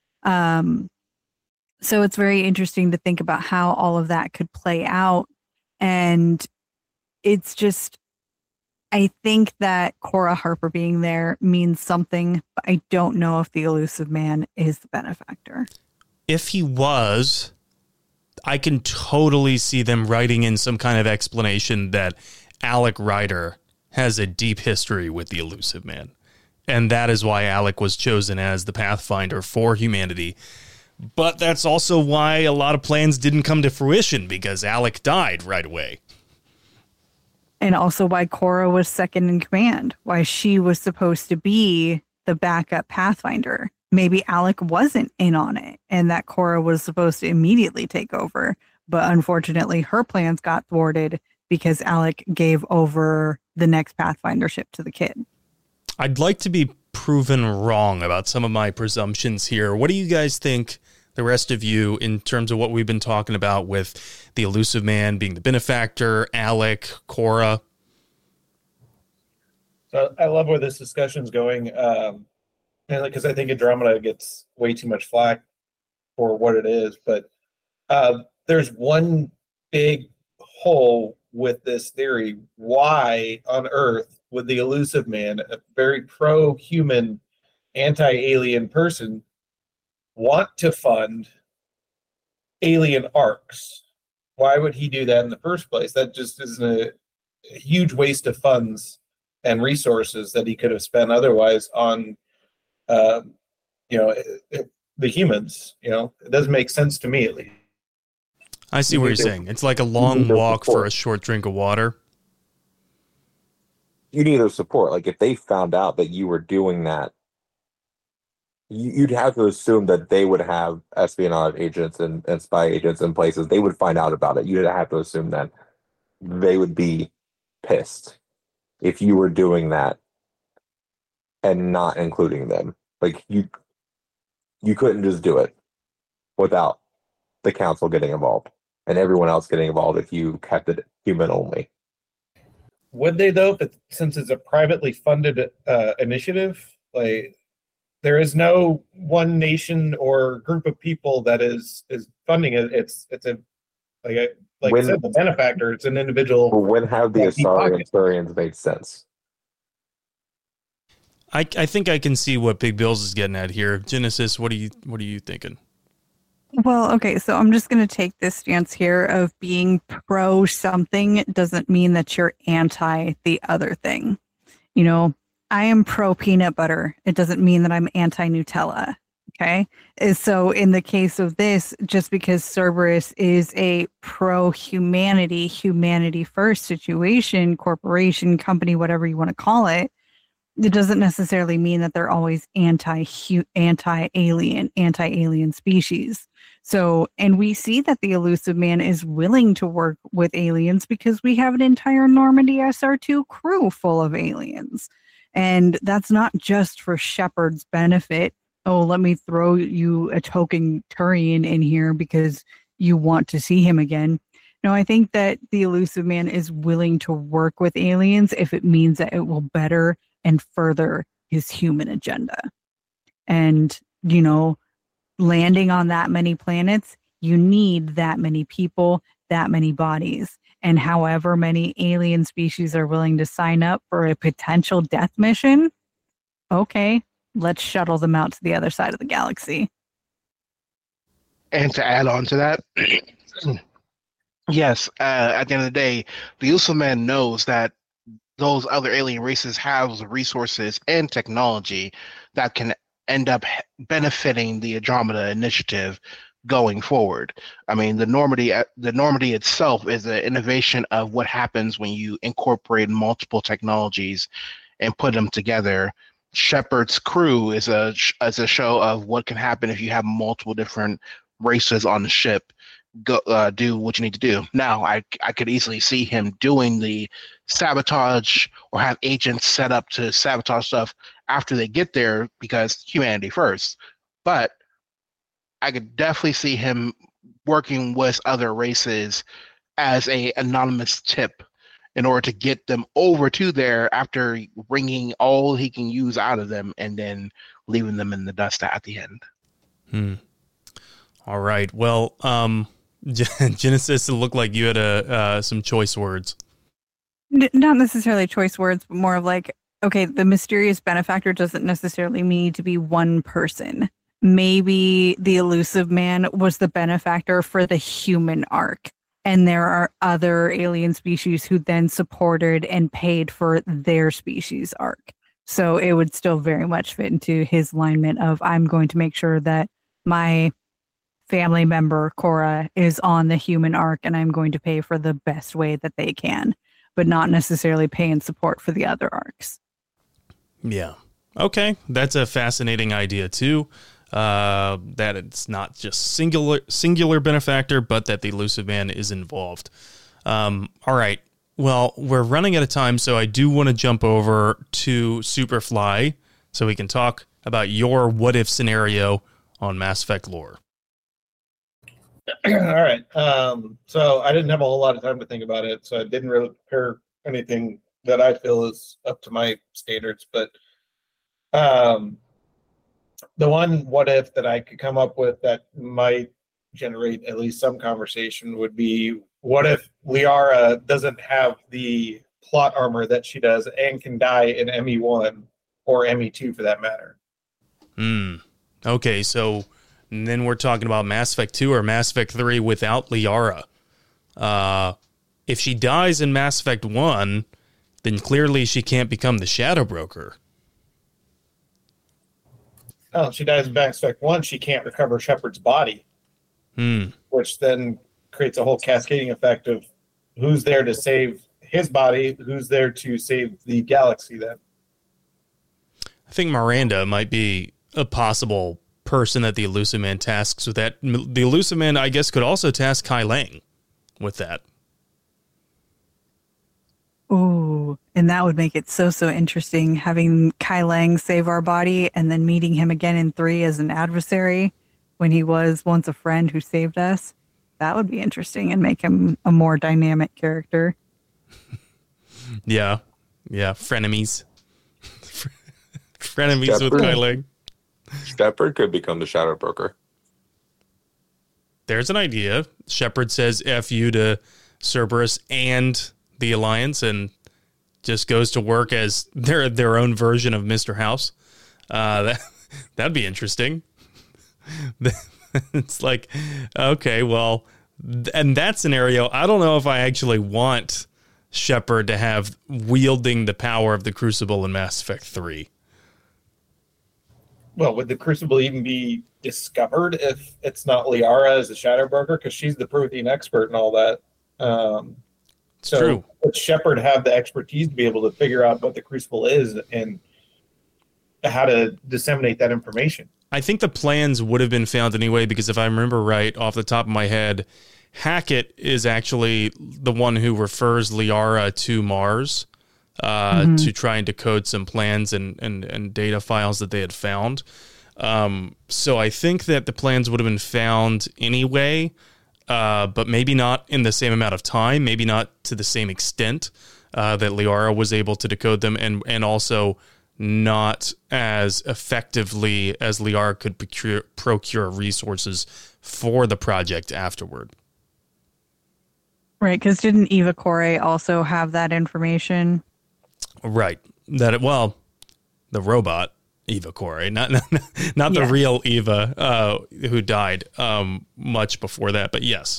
So it's very interesting to think about how all of that could play out. And it's just, I think that Cora Harper being there means something, but I don't know if the Illusive Man is the benefactor. If he was, I can totally see them writing in some kind of explanation that Alec Ryder has a deep history with the Illusive Man. And that is why Alec was chosen as the Pathfinder for humanity. But that's also why a lot of plans didn't come to fruition, because Alec died right away. And also why Cora was second in command, why she was supposed to be the backup Pathfinder. Maybe Alec wasn't in on it and that Cora was supposed to immediately take over. But unfortunately, her plans got thwarted because Alec gave over the next Pathfinder ship to the kid. I'd like to be proven wrong about some of my presumptions here. What do you guys think, the rest of you, in terms of what we've been talking about with the Illusive Man being the benefactor, Alec, Cora? So I love where this discussion's going, because I think Andromeda gets way too much flack for what it is. But there's one big hole with this theory. Why on earth would the Illusive Man, a very pro-human, anti-alien person, want to fund alien arcs? Why would he do that in the first place? That just is a huge waste of funds and resources that he could have spent otherwise on, the humans. It doesn't make sense to me, at least. I see what you're saying. It's like a long walk for a short drink of water. You need their support. Like, if they found out that you were doing that, you'd have to assume that they would have espionage agents and spy agents in places. They would find out about it. You'd have to assume that they would be pissed if you were doing that and not including them. Like, you couldn't just do it without the council getting involved and everyone else getting involved if you kept it human only. Would they, though, since it's a privately funded initiative? Like, there is no one nation or group of people that is funding it. It's a I said, the benefactor. It's an individual. When have the Asarians made sense? I think I can see what Big Bills is getting at here. Genesis, what are you thinking? Well, okay, so I'm just going to take this stance here of being pro something doesn't mean that you're anti the other thing. I am pro peanut butter. It doesn't mean that I'm anti Nutella. Okay. So in the case of this, just because Cerberus is a pro humanity first situation, corporation, company, whatever you want to call it, it doesn't necessarily mean that they're always anti-alien species. So, and we see that the Elusive Man is willing to work with aliens because we have an entire Normandy SR2 crew full of aliens. And that's not just for Shepard's benefit. Oh, let me throw you a token Turian in here because you want to see him again. No, I think that the Elusive Man is willing to work with aliens if it means that it will better and further his human agenda. And, you know, landing on that many planets, you need that many people, that many bodies. And however many alien species are willing to sign up for a potential death mission, okay, let's shuttle them out to the other side of the galaxy. And to add on to that, yes, at the end of the day, the Elusive Man knows that those other alien races have resources and technology that can end up benefiting the Andromeda Initiative going forward. I mean, the Normandy itself is an innovation of what happens when you incorporate multiple technologies and put them together. Shepard's crew is a show of what can happen if you have multiple different races on the ship go do what you need to do. Now, I could easily see him doing the sabotage or have agents set up to sabotage stuff after they get there because humanity first. But I could definitely see him working with other races as a anonymous tip in order to get them over to there after wringing all he can use out of them and then leaving them in the dust at the end. All right. Well, Genesis, it looked like you had some choice words. Not necessarily choice words, but more of like, okay, the mysterious benefactor doesn't necessarily need to be one person. Maybe the Elusive Man was the benefactor for the human arc. And there are other alien species who then supported and paid for their species arc. So it would still very much fit into his alignment of, I'm going to make sure that my family member, Cora, is on the human arc, and I'm going to pay for the best way that they can, but not necessarily pay and support for the other arcs. Yeah. Okay. That's a fascinating idea too. That it's not just singular benefactor, but that the Elusive Man is involved. All right. Well, we're running out of time, so I do want to jump over to Superfly so we can talk about your what if scenario on Mass Effect lore. All right. So I didn't have a whole lot of time to think about it, so I didn't really prepare anything that I feel is up to my standards. But the one what if that I could come up with that might generate at least some conversation would be, what if Liara doesn't have the plot armor that she does and can die in ME1 or ME2 for that matter? Okay, so then we're talking about Mass Effect 2 or Mass Effect 3 without Liara. If she dies in Mass Effect 1, then clearly she can't become the Shadow Broker. Oh, if she dies in Mass Effect 1, she can't recover Shepard's body. Which then creates a whole cascading effect of who's there to save his body, who's there to save the galaxy then. I think Miranda might be a possible person that the Elusive Man tasks with that. The Elusive Man, I guess, could also task Kai Lang with that. Ooh, and that would make it so interesting, having Kai Lang save our body and then meeting him again in 3 as an adversary when he was once a friend who saved us. That would be interesting and make him a more dynamic character. Yeah. Frenemies. Frenemies with Kai Lang. Shepard could become the Shadow Broker. There's an idea. Shepard says F you to Cerberus and the Alliance and just goes to work as their own version of Mr. House. That'd be interesting. It's like, okay, well, in that scenario, I don't know if I actually want Shepard to have wielding the power of the Crucible in Mass Effect 3. Well, would the Crucible even be discovered if it's not Liara as the Shadow Broker? Because she's the Prothean expert and all that. True. Would Shepard have the expertise to be able to figure out what the Crucible is and how to disseminate that information. I think the plans would have been found anyway, because if I remember right off the top of my head, Hackett is actually the one who refers Liara to Mars to try and decode some plans and data files that they had found. So I think that the plans would have been found anyway, but maybe not in the same amount of time, maybe not to the same extent that Liara was able to decode them, and also not as effectively as Liara could procure resources for the project afterward. Right, because didn't Eva Corey also have that information? Right. The robot Eva Corey, not the real Eva who died much before that, but yes.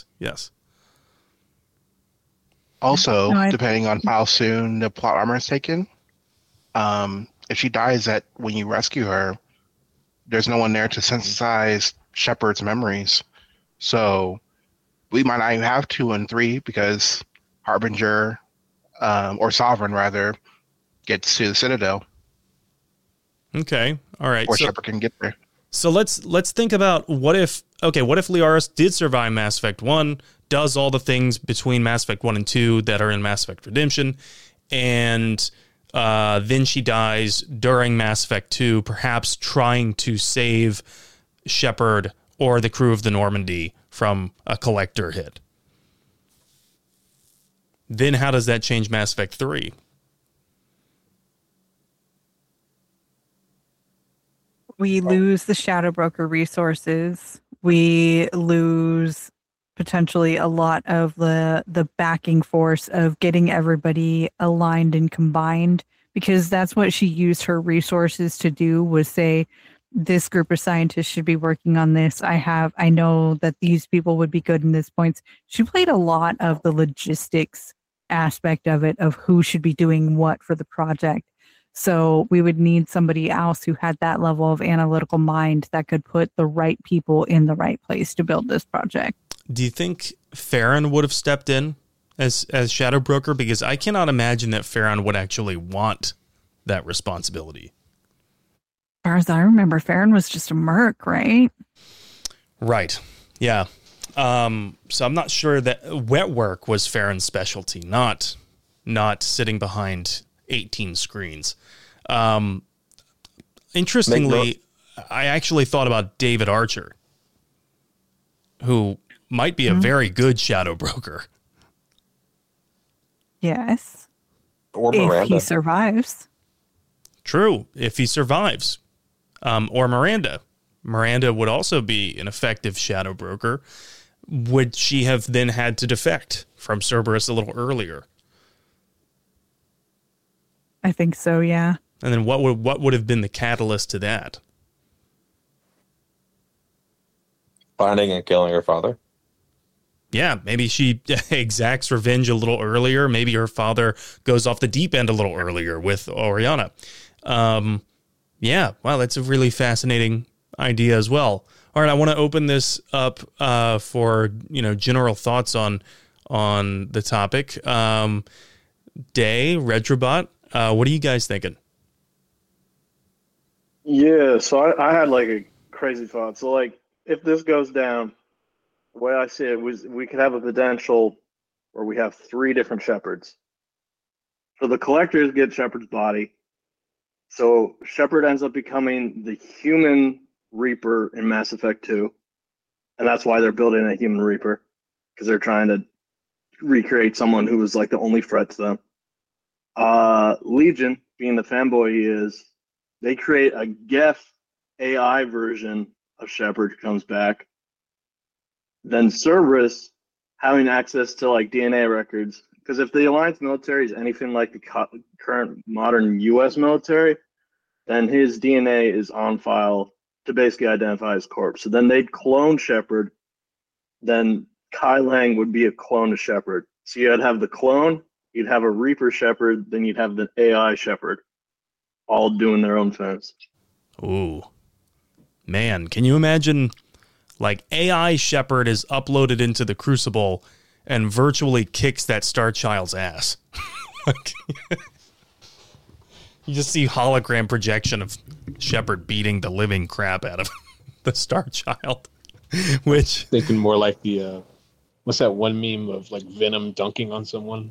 Also, depending on how soon the plot armor is taken, if she dies when you rescue her, there's no one there to synthesize Shepard's memories. So we might not even have 2 and 3 because Harbinger, or Sovereign rather, gets to the Citadel. Okay. All right. Or Shepard can get there. So let's think about what if Liara did survive Mass Effect 1, does all the things between Mass Effect 1 and 2 that are in Mass Effect Redemption, and then she dies during Mass Effect 2, perhaps trying to save Shepard or the crew of the Normandy from a collector hit. Then how does that change Mass Effect 3? We lose the Shadow Broker resources. We lose potentially a lot of the backing force of getting everybody aligned and combined, because that's what she used her resources to do, was say, this group of scientists should be working on this. I know that these people would be good in this points. She played a lot of the logistics aspect of it, of who should be doing what for the project. So we would need somebody else who had that level of analytical mind that could put the right people in the right place to build this project. Do you think Farron would have stepped in as Shadow Broker? Because I cannot imagine that Farron would actually want that responsibility. As far as I remember, Farron was just a merc, right? Right. Yeah. So I'm not sure that wet work was Farron's specialty, not sitting behind 18 screens. Interestingly, I actually thought about David Archer, who might be a very good Shadow Broker. Yes. Or Miranda. If he survives. True, if he survives. Or Miranda. Miranda would also be an effective Shadow Broker. Would she have then had to defect from Cerberus a little earlier? I think so, yeah. And then what would have been the catalyst to that? Finding and killing her father. Yeah, maybe she exacts revenge a little earlier. Maybe her father goes off the deep end a little earlier with Oriana. Yeah, wow, that's a really fascinating idea as well. All right, I want to open this up for general thoughts on the topic. Day, Retrobot, what are you guys thinking? Yeah, so I had like a crazy thought. So like, if this goes down, the way I see it was we could have a potential where we have 3 different Shepards. So the collectors get Shepard's body. So Shepard ends up becoming the human Reaper in Mass Effect 2. And that's why they're building a human Reaper, because they're trying to recreate someone who was like the only threat to them. Legion, being the fanboy he is, they create a Geth AI version of Shepard who comes back. Then Cerberus having access to like DNA records, because if the Alliance military is anything like the current modern U.S. military, then his DNA is on file to basically identify his corpse. So then they'd clone Shepard. Then Kai Lang would be a clone of Shepard. So you'd have the clone, you'd have a Reaper Shepard, then you'd have the AI Shepard, all doing their own things. Ooh, man, can you imagine? Like AI Shepard is uploaded into the Crucible and virtually kicks that Star Child's ass. You just see hologram projection of Shepard beating the living crap out of the Star Child, which thinking more like the what's that one meme of like Venom dunking on someone?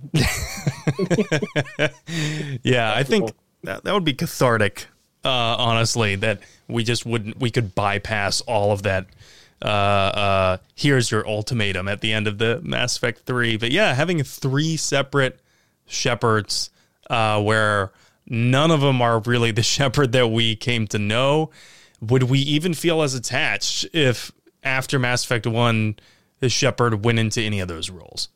Yeah, I think that would be cathartic. Honestly, that we could bypass all of that. Here's your ultimatum at the end of the Mass Effect 3. But yeah, having 3 separate Shepards, where none of them are really the Shepard that we came to know. Would we even feel as attached if after Mass Effect 1, the Shepard went into any of those roles?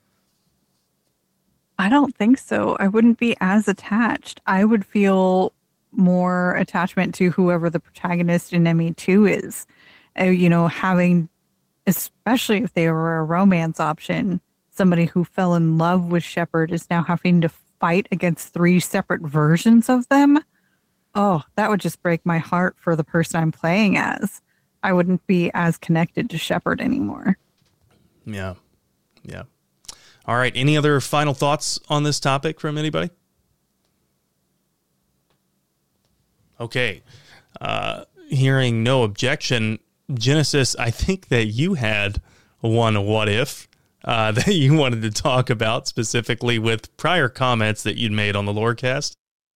I don't think so. I wouldn't be as attached. I would feel more attachment to whoever the protagonist in ME2 is. Having, especially if they were a romance option, somebody who fell in love with Shepard is now having to fight against 3 separate versions of them. Oh, that would just break my heart for the person I'm playing as. I wouldn't be as connected to Shepard anymore. Yeah. All right. Any other final thoughts on this topic from anybody? Okay. Hearing no objection, Genesis, I think that you had one what if that you wanted to talk about specifically with prior comments that you'd made on the Lorecast.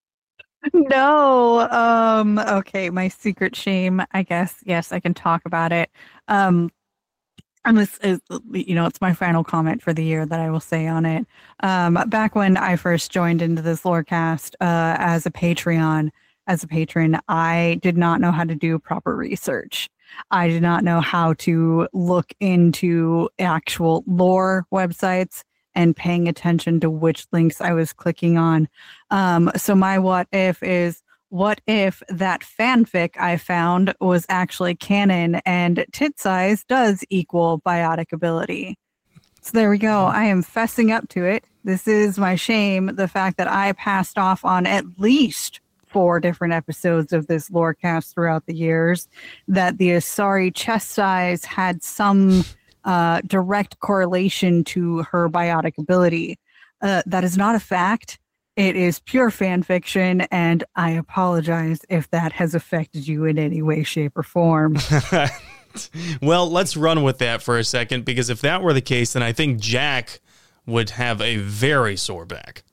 No. Okay. My secret shame, I guess. Yes, I can talk about it. And this is, it's my final comment for the year that I will say on it. Back when I first joined into this Lorecast as a patron, I did not know how to do proper research. I did not know how to look into actual lore websites and paying attention to which links I was clicking on. So my what if is, what if that fanfic I found was actually canon and tit size does equal biotic ability? So there we go. I am fessing up to it. This is my shame. The fact that I passed off on at least 4 different episodes of this Lorecast throughout the years that the Asari chest size had some direct correlation to her biotic ability. That is not a fact. It is pure fan fiction, and I apologize if that has affected you in any way, shape, or form. Well, let's run with that for a second, because if that were the case, then I think Jack would have a very sore back.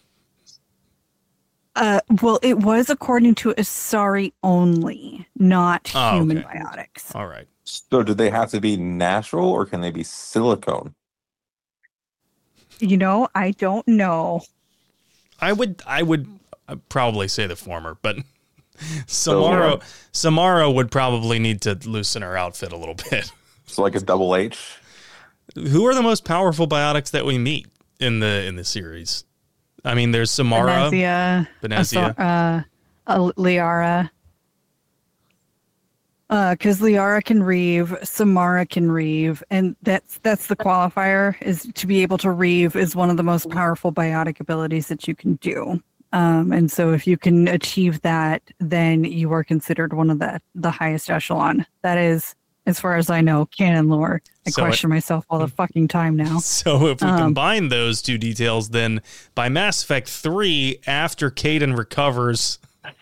Well, it was according to Asari only, not human biotics. All right. So do they have to be natural, or can they be silicone? I don't know. I would probably say the former, but Samara would probably need to loosen her outfit a little bit. So like a double H? Who are the most powerful biotics that we meet in the series? I mean, there's Samara, Benezia, Liara. Because Liara can reave, Samara can reave, and that's the qualifier, is to be able to reave is one of the most powerful biotic abilities that you can do. And so if you can achieve that, then you are considered one of the highest echelon. That is, as far as I know, canon lore. I question myself all the fucking time now. So if we combine those 2 details, then by Mass Effect 3, after Kaidan recovers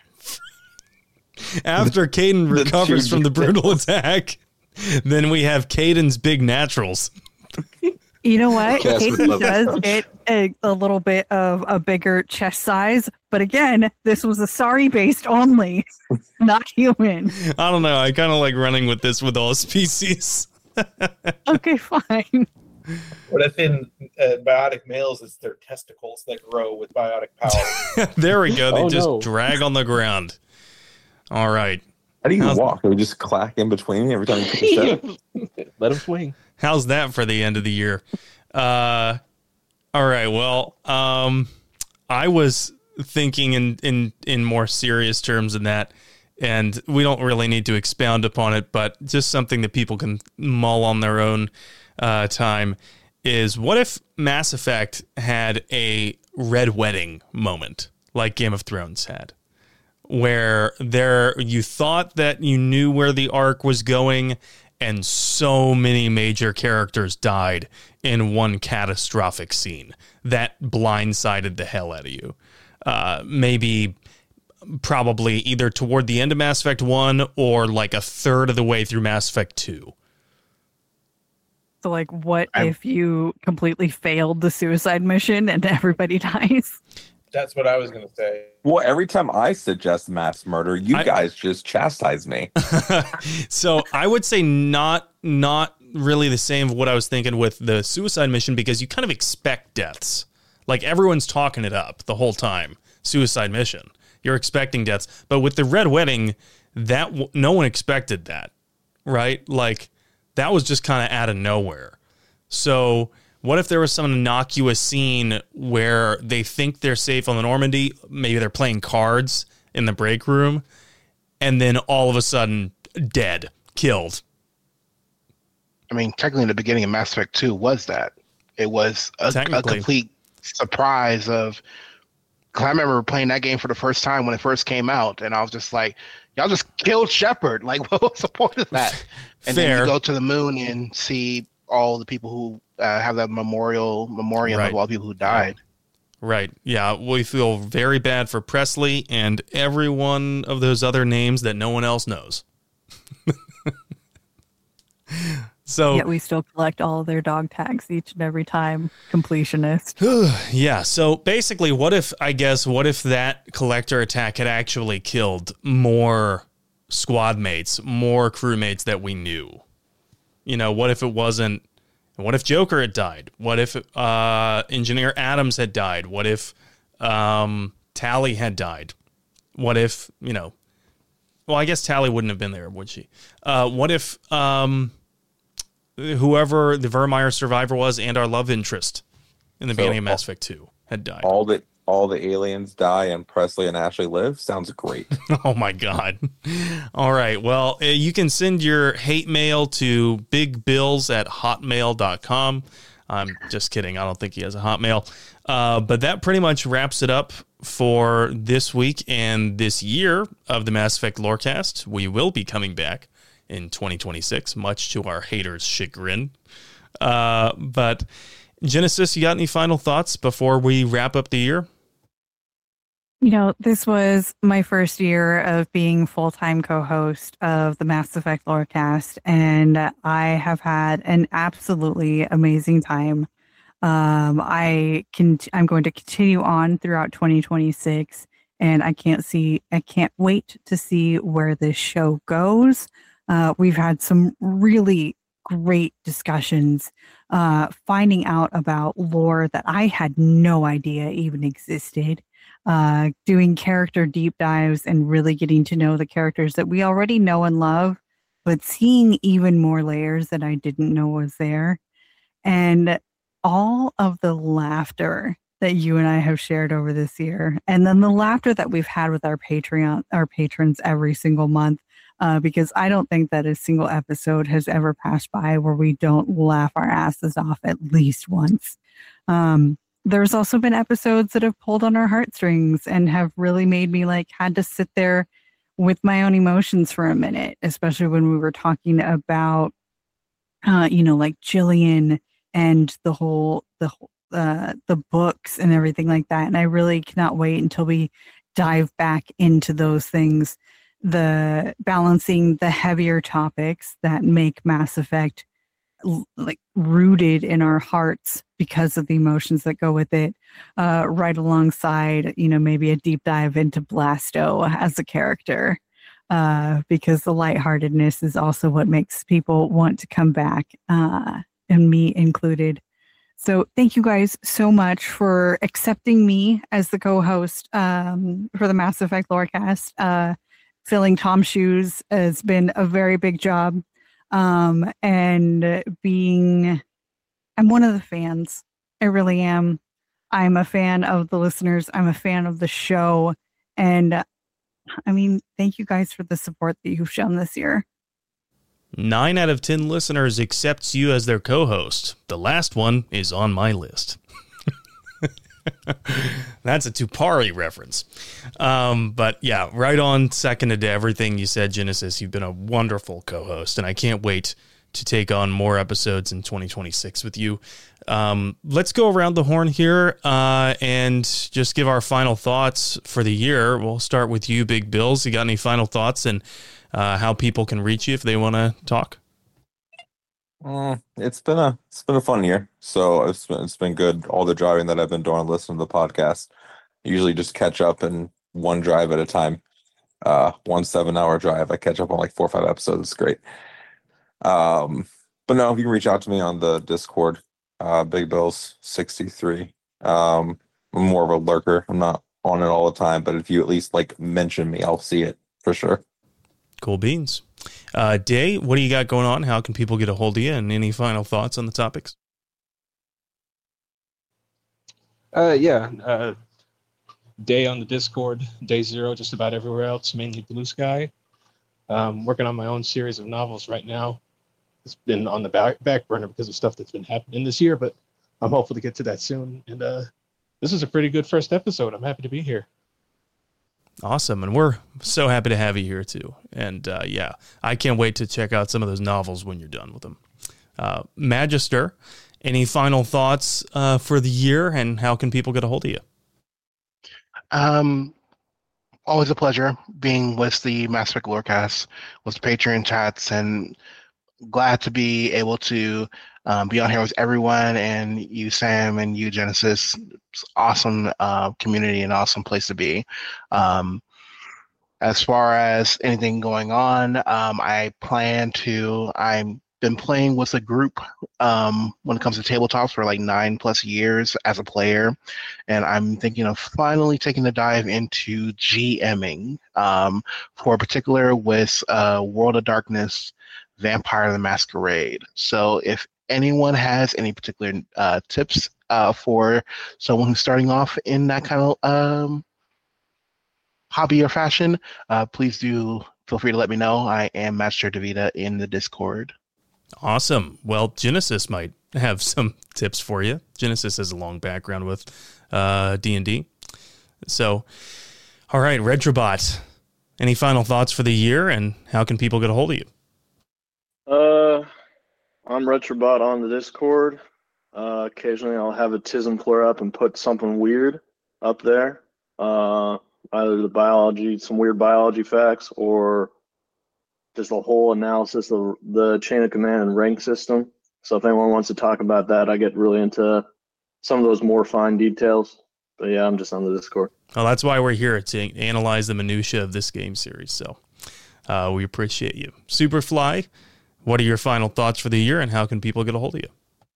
from the brutal attack, then we have Kaidan's big naturals. You know what? Kaidan does get a little bit of a bigger chest size, but again, this was Asari based only, not human. I don't know. I kind of like running with this with all species. Okay, fine. What if in biotic males, it's their testicles that grow with biotic power? There we go. They just drag on the ground. All right. How do you walk? Do we just clack in between every time you take a step? Let him swing. How's that for the end of the year? All right. Well, I was thinking in more serious terms than that, and we don't really need to expound upon it, but just something that people can mull on their own time is, what if Mass Effect had a Red Wedding moment like Game of Thrones had? Where you thought that you knew where the arc was going, and so many major characters died in one catastrophic scene that blindsided the hell out of you. Maybe probably either toward the end of Mass Effect 1 or like a third of the way through Mass Effect 2. So, like, what if you completely failed the suicide mission and everybody dies? That's what I was going to say. Well, every time I suggest mass murder, you guys just chastise me. So I would say not really the same of what I was thinking with the suicide mission, because you kind of expect deaths. Like, everyone's talking it up the whole time. Suicide mission. You're expecting deaths. But with the Red Wedding, no one expected that, right? Like, that was just kind of out of nowhere. So what if there was some innocuous scene where they think they're safe on the Normandy, maybe they're playing cards in the break room, and then all of a sudden, dead, killed? I mean, technically the beginning of Mass Effect 2 was that. It was a complete surprise of... Because I remember playing that game for the first time when it first came out, and I was just like, y'all just killed Shepard. Like, what was the point of that? And then you go to the moon and see all the people who have that memoriam of all the people who died. Right. Yeah. We feel very bad for Presley and every one of those other names that no one else knows. So yet we still collect all of their dog tags each and every time. Completionist. Yeah. So basically, what if that collector attack had actually killed more squad mates, more crewmates that we knew? You know, what if it wasn't? What if Joker had died? What if Engineer Adams had died? What if Tally had died? What if, well, I guess Tally wouldn't have been there, would she? What if whoever the Vermeer survivor was and our love interest in the beginning of Mass Effect 2 had died? All the aliens die and Presley and Ashley live? Sounds great. Oh, my God. All right. Well, you can send your hate mail to bigbills@hotmail.com. I'm just kidding. I don't think he has a Hotmail. But that pretty much wraps it up for this week and this year of the Mass Effect Lorecast. We will be coming back in 2026, much to our haters' chagrin. But Genesis, you got any final thoughts before we wrap up the year? This was my first year of being full-time co-host of the Mass Effect Lorecast, and I have had an absolutely amazing time. I'm going to continue on throughout 2026, and I can't wait to see where this show goes. We've had some really great discussions, finding out about lore that I had no idea even existed, doing character deep dives and really getting to know the characters that we already know and love, but seeing even more layers that I didn't know was there. And all of the laughter that you and I have shared over this year, and then the laughter that we've had with our patrons every single month, because I don't think that a single episode has ever passed by where we don't laugh our asses off at least once. There's also been episodes that have pulled on our heartstrings and have really made me had to sit there with my own emotions for a minute, especially when we were talking about, Jillian and the books and everything like that. And I really cannot wait until we dive back into those things, the balancing the heavier topics that make Mass Effect rooted in our hearts because of the emotions that go with it, right alongside, maybe a deep dive into Blasto as a character, because the lightheartedness is also what makes people want to come back, and me included. So thank you guys so much for accepting me as the co-host for the Mass Effect Lorecast. Filling Tom's shoes has been a very big job. And I'm one of the fans. I really am. I'm a fan of the listeners. I'm a fan of the show. And thank you guys for the support that you've shown this year. 9 out of 10 listeners accepts you as their co-host. The last one is on my list. That's a Tupari reference. But yeah, right on, seconded to everything you said, Genesis. You've been a wonderful co-host, and I can't wait to take on more episodes in 2026 with you. Let's go around the horn here and just give our final thoughts for the year. We'll start with you, Big Bills. You got any final thoughts and how people can reach you if they want to talk? It's been a fun year. So it's been good. All the driving that I've been doing, listening to the podcast. I usually just catch up in one drive at a time. 1 7-hour drive. I catch up on like 4 or 5 episodes. It's great. But no, you can reach out to me on the Discord, Big Bills 63. I'm more of a lurker. I'm not on it all the time, but if you at least like mention me, I'll see it for sure. Cool beans. Day, what do you got going on? How can people get a hold of you? And any final thoughts on the topics? Day on the Discord, Day Zero, just about everywhere else, mainly Blue Sky. Working on my own series of novels right now. It's been on the back burner because of stuff that's been happening this year, but I'm hopeful to get to that soon. And this is a pretty good first episode. I'm happy to be here. Awesome. And we're so happy to have you here too. And I can't wait to check out some of those novels when you're done with them. Magister, any final thoughts for the year, and how can people get a hold of you? Always a pleasure being with the Mass Effect Lorecast, with the Patreon chats, and glad to be able to be on here with everyone, and you, Sam, and you, Genesis. It's awesome community and awesome place to be. As far as anything going on, I'm been playing with a group when it comes to tabletops for like 9+ years as a player, and I'm thinking of finally taking the dive into GMing, for particular with World of Darkness, Vampire the Masquerade. So if anyone has any particular tips for someone who's starting off in that kind of hobby or fashion, please do feel free to let me know. I am Master DeVita in the Discord. Awesome. Well, Genesis might have some tips for you. Genesis has a long background with D&D. So, all right, Retrobot, any final thoughts for the year, and how can people get a hold of you? I'm Retrobot on the Discord. Occasionally I'll have a TISM flare up and put something weird up there. Either some weird biology facts, or just a whole analysis of the chain of command and rank system. So if anyone wants to talk about that, I get really into some of those more fine details. But yeah, I'm just on the Discord. Well, that's why we're here, to analyze the minutia of this game series. So we appreciate you. Superfly, what are your final thoughts for the year, and how can people get a hold of you?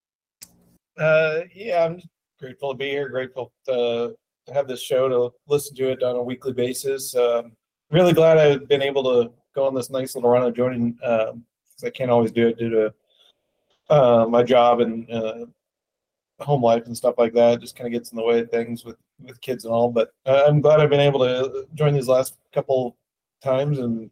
I'm grateful to be here. Grateful to have this show, to listen to it on a weekly basis. Really glad I've been able to go on this nice little run of joining, because I can't always do it due to my job and home life and stuff like that. It just kind of gets in the way of things with kids and all. But I'm glad I've been able to join these last couple times, and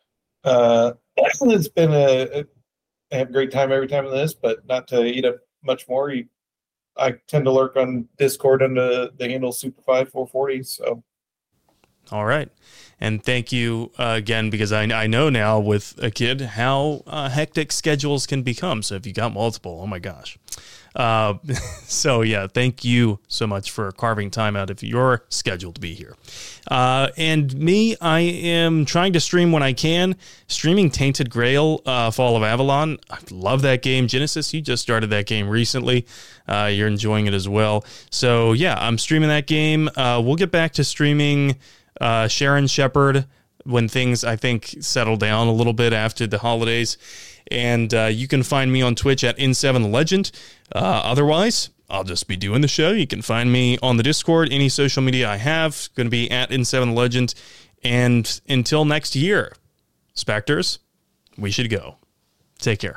it's been I have a great time every time in this, but not to eat up much more. I tend to lurk on Discord under the handle Super5440. So, all right, and thank you again, because I know now with a kid how hectic schedules can become. So if you got multiple, oh my gosh. So yeah, thank you so much for carving time out of your schedule to be here. And me, I am trying to stream when I can, streaming Tainted Grail, Fall of Avalon. I love that game. Genesis, you just started that game recently. You're enjoying it as well. So yeah, I'm streaming that game. We'll get back to streaming Sharon Shepherd when things, I think, settle down a little bit after the holidays. And you can find me on Twitch at In7Legend. Otherwise, I'll just be doing the show. You can find me on the Discord, any social media I have. Going to be at In7Legend. And until next year, Spectres, we should go. Take care.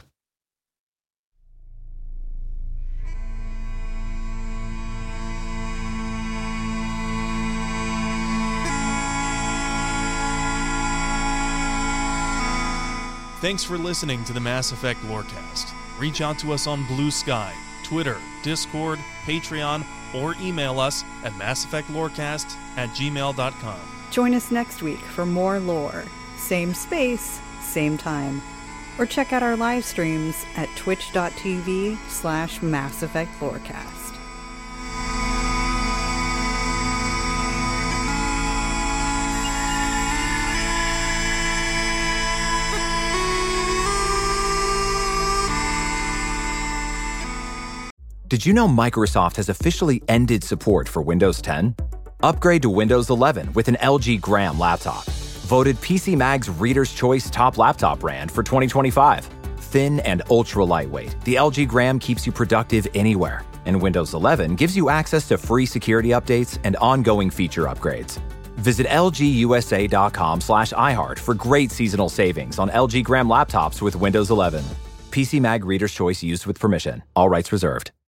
Thanks for listening to the Mass Effect Lorecast. Reach out to us on Blue Sky, Twitter, Discord, Patreon, or email us at masseffectlorecast@gmail.com. Join us next week for more lore. Same space, same time. or check out our live streams at twitch.tv/Mass Effect Lorecast. Did you know Microsoft has officially ended support for Windows 10? Upgrade to Windows 11 with an LG Gram laptop. Voted PC Mag's Reader's Choice Top Laptop Brand for 2025. Thin and ultra lightweight, the LG Gram keeps you productive anywhere. And Windows 11 gives you access to free security updates and ongoing feature upgrades. Visit lgusa.com/iHeart for great seasonal savings on LG Gram laptops with Windows 11. PC Mag Reader's Choice used with permission. All rights reserved.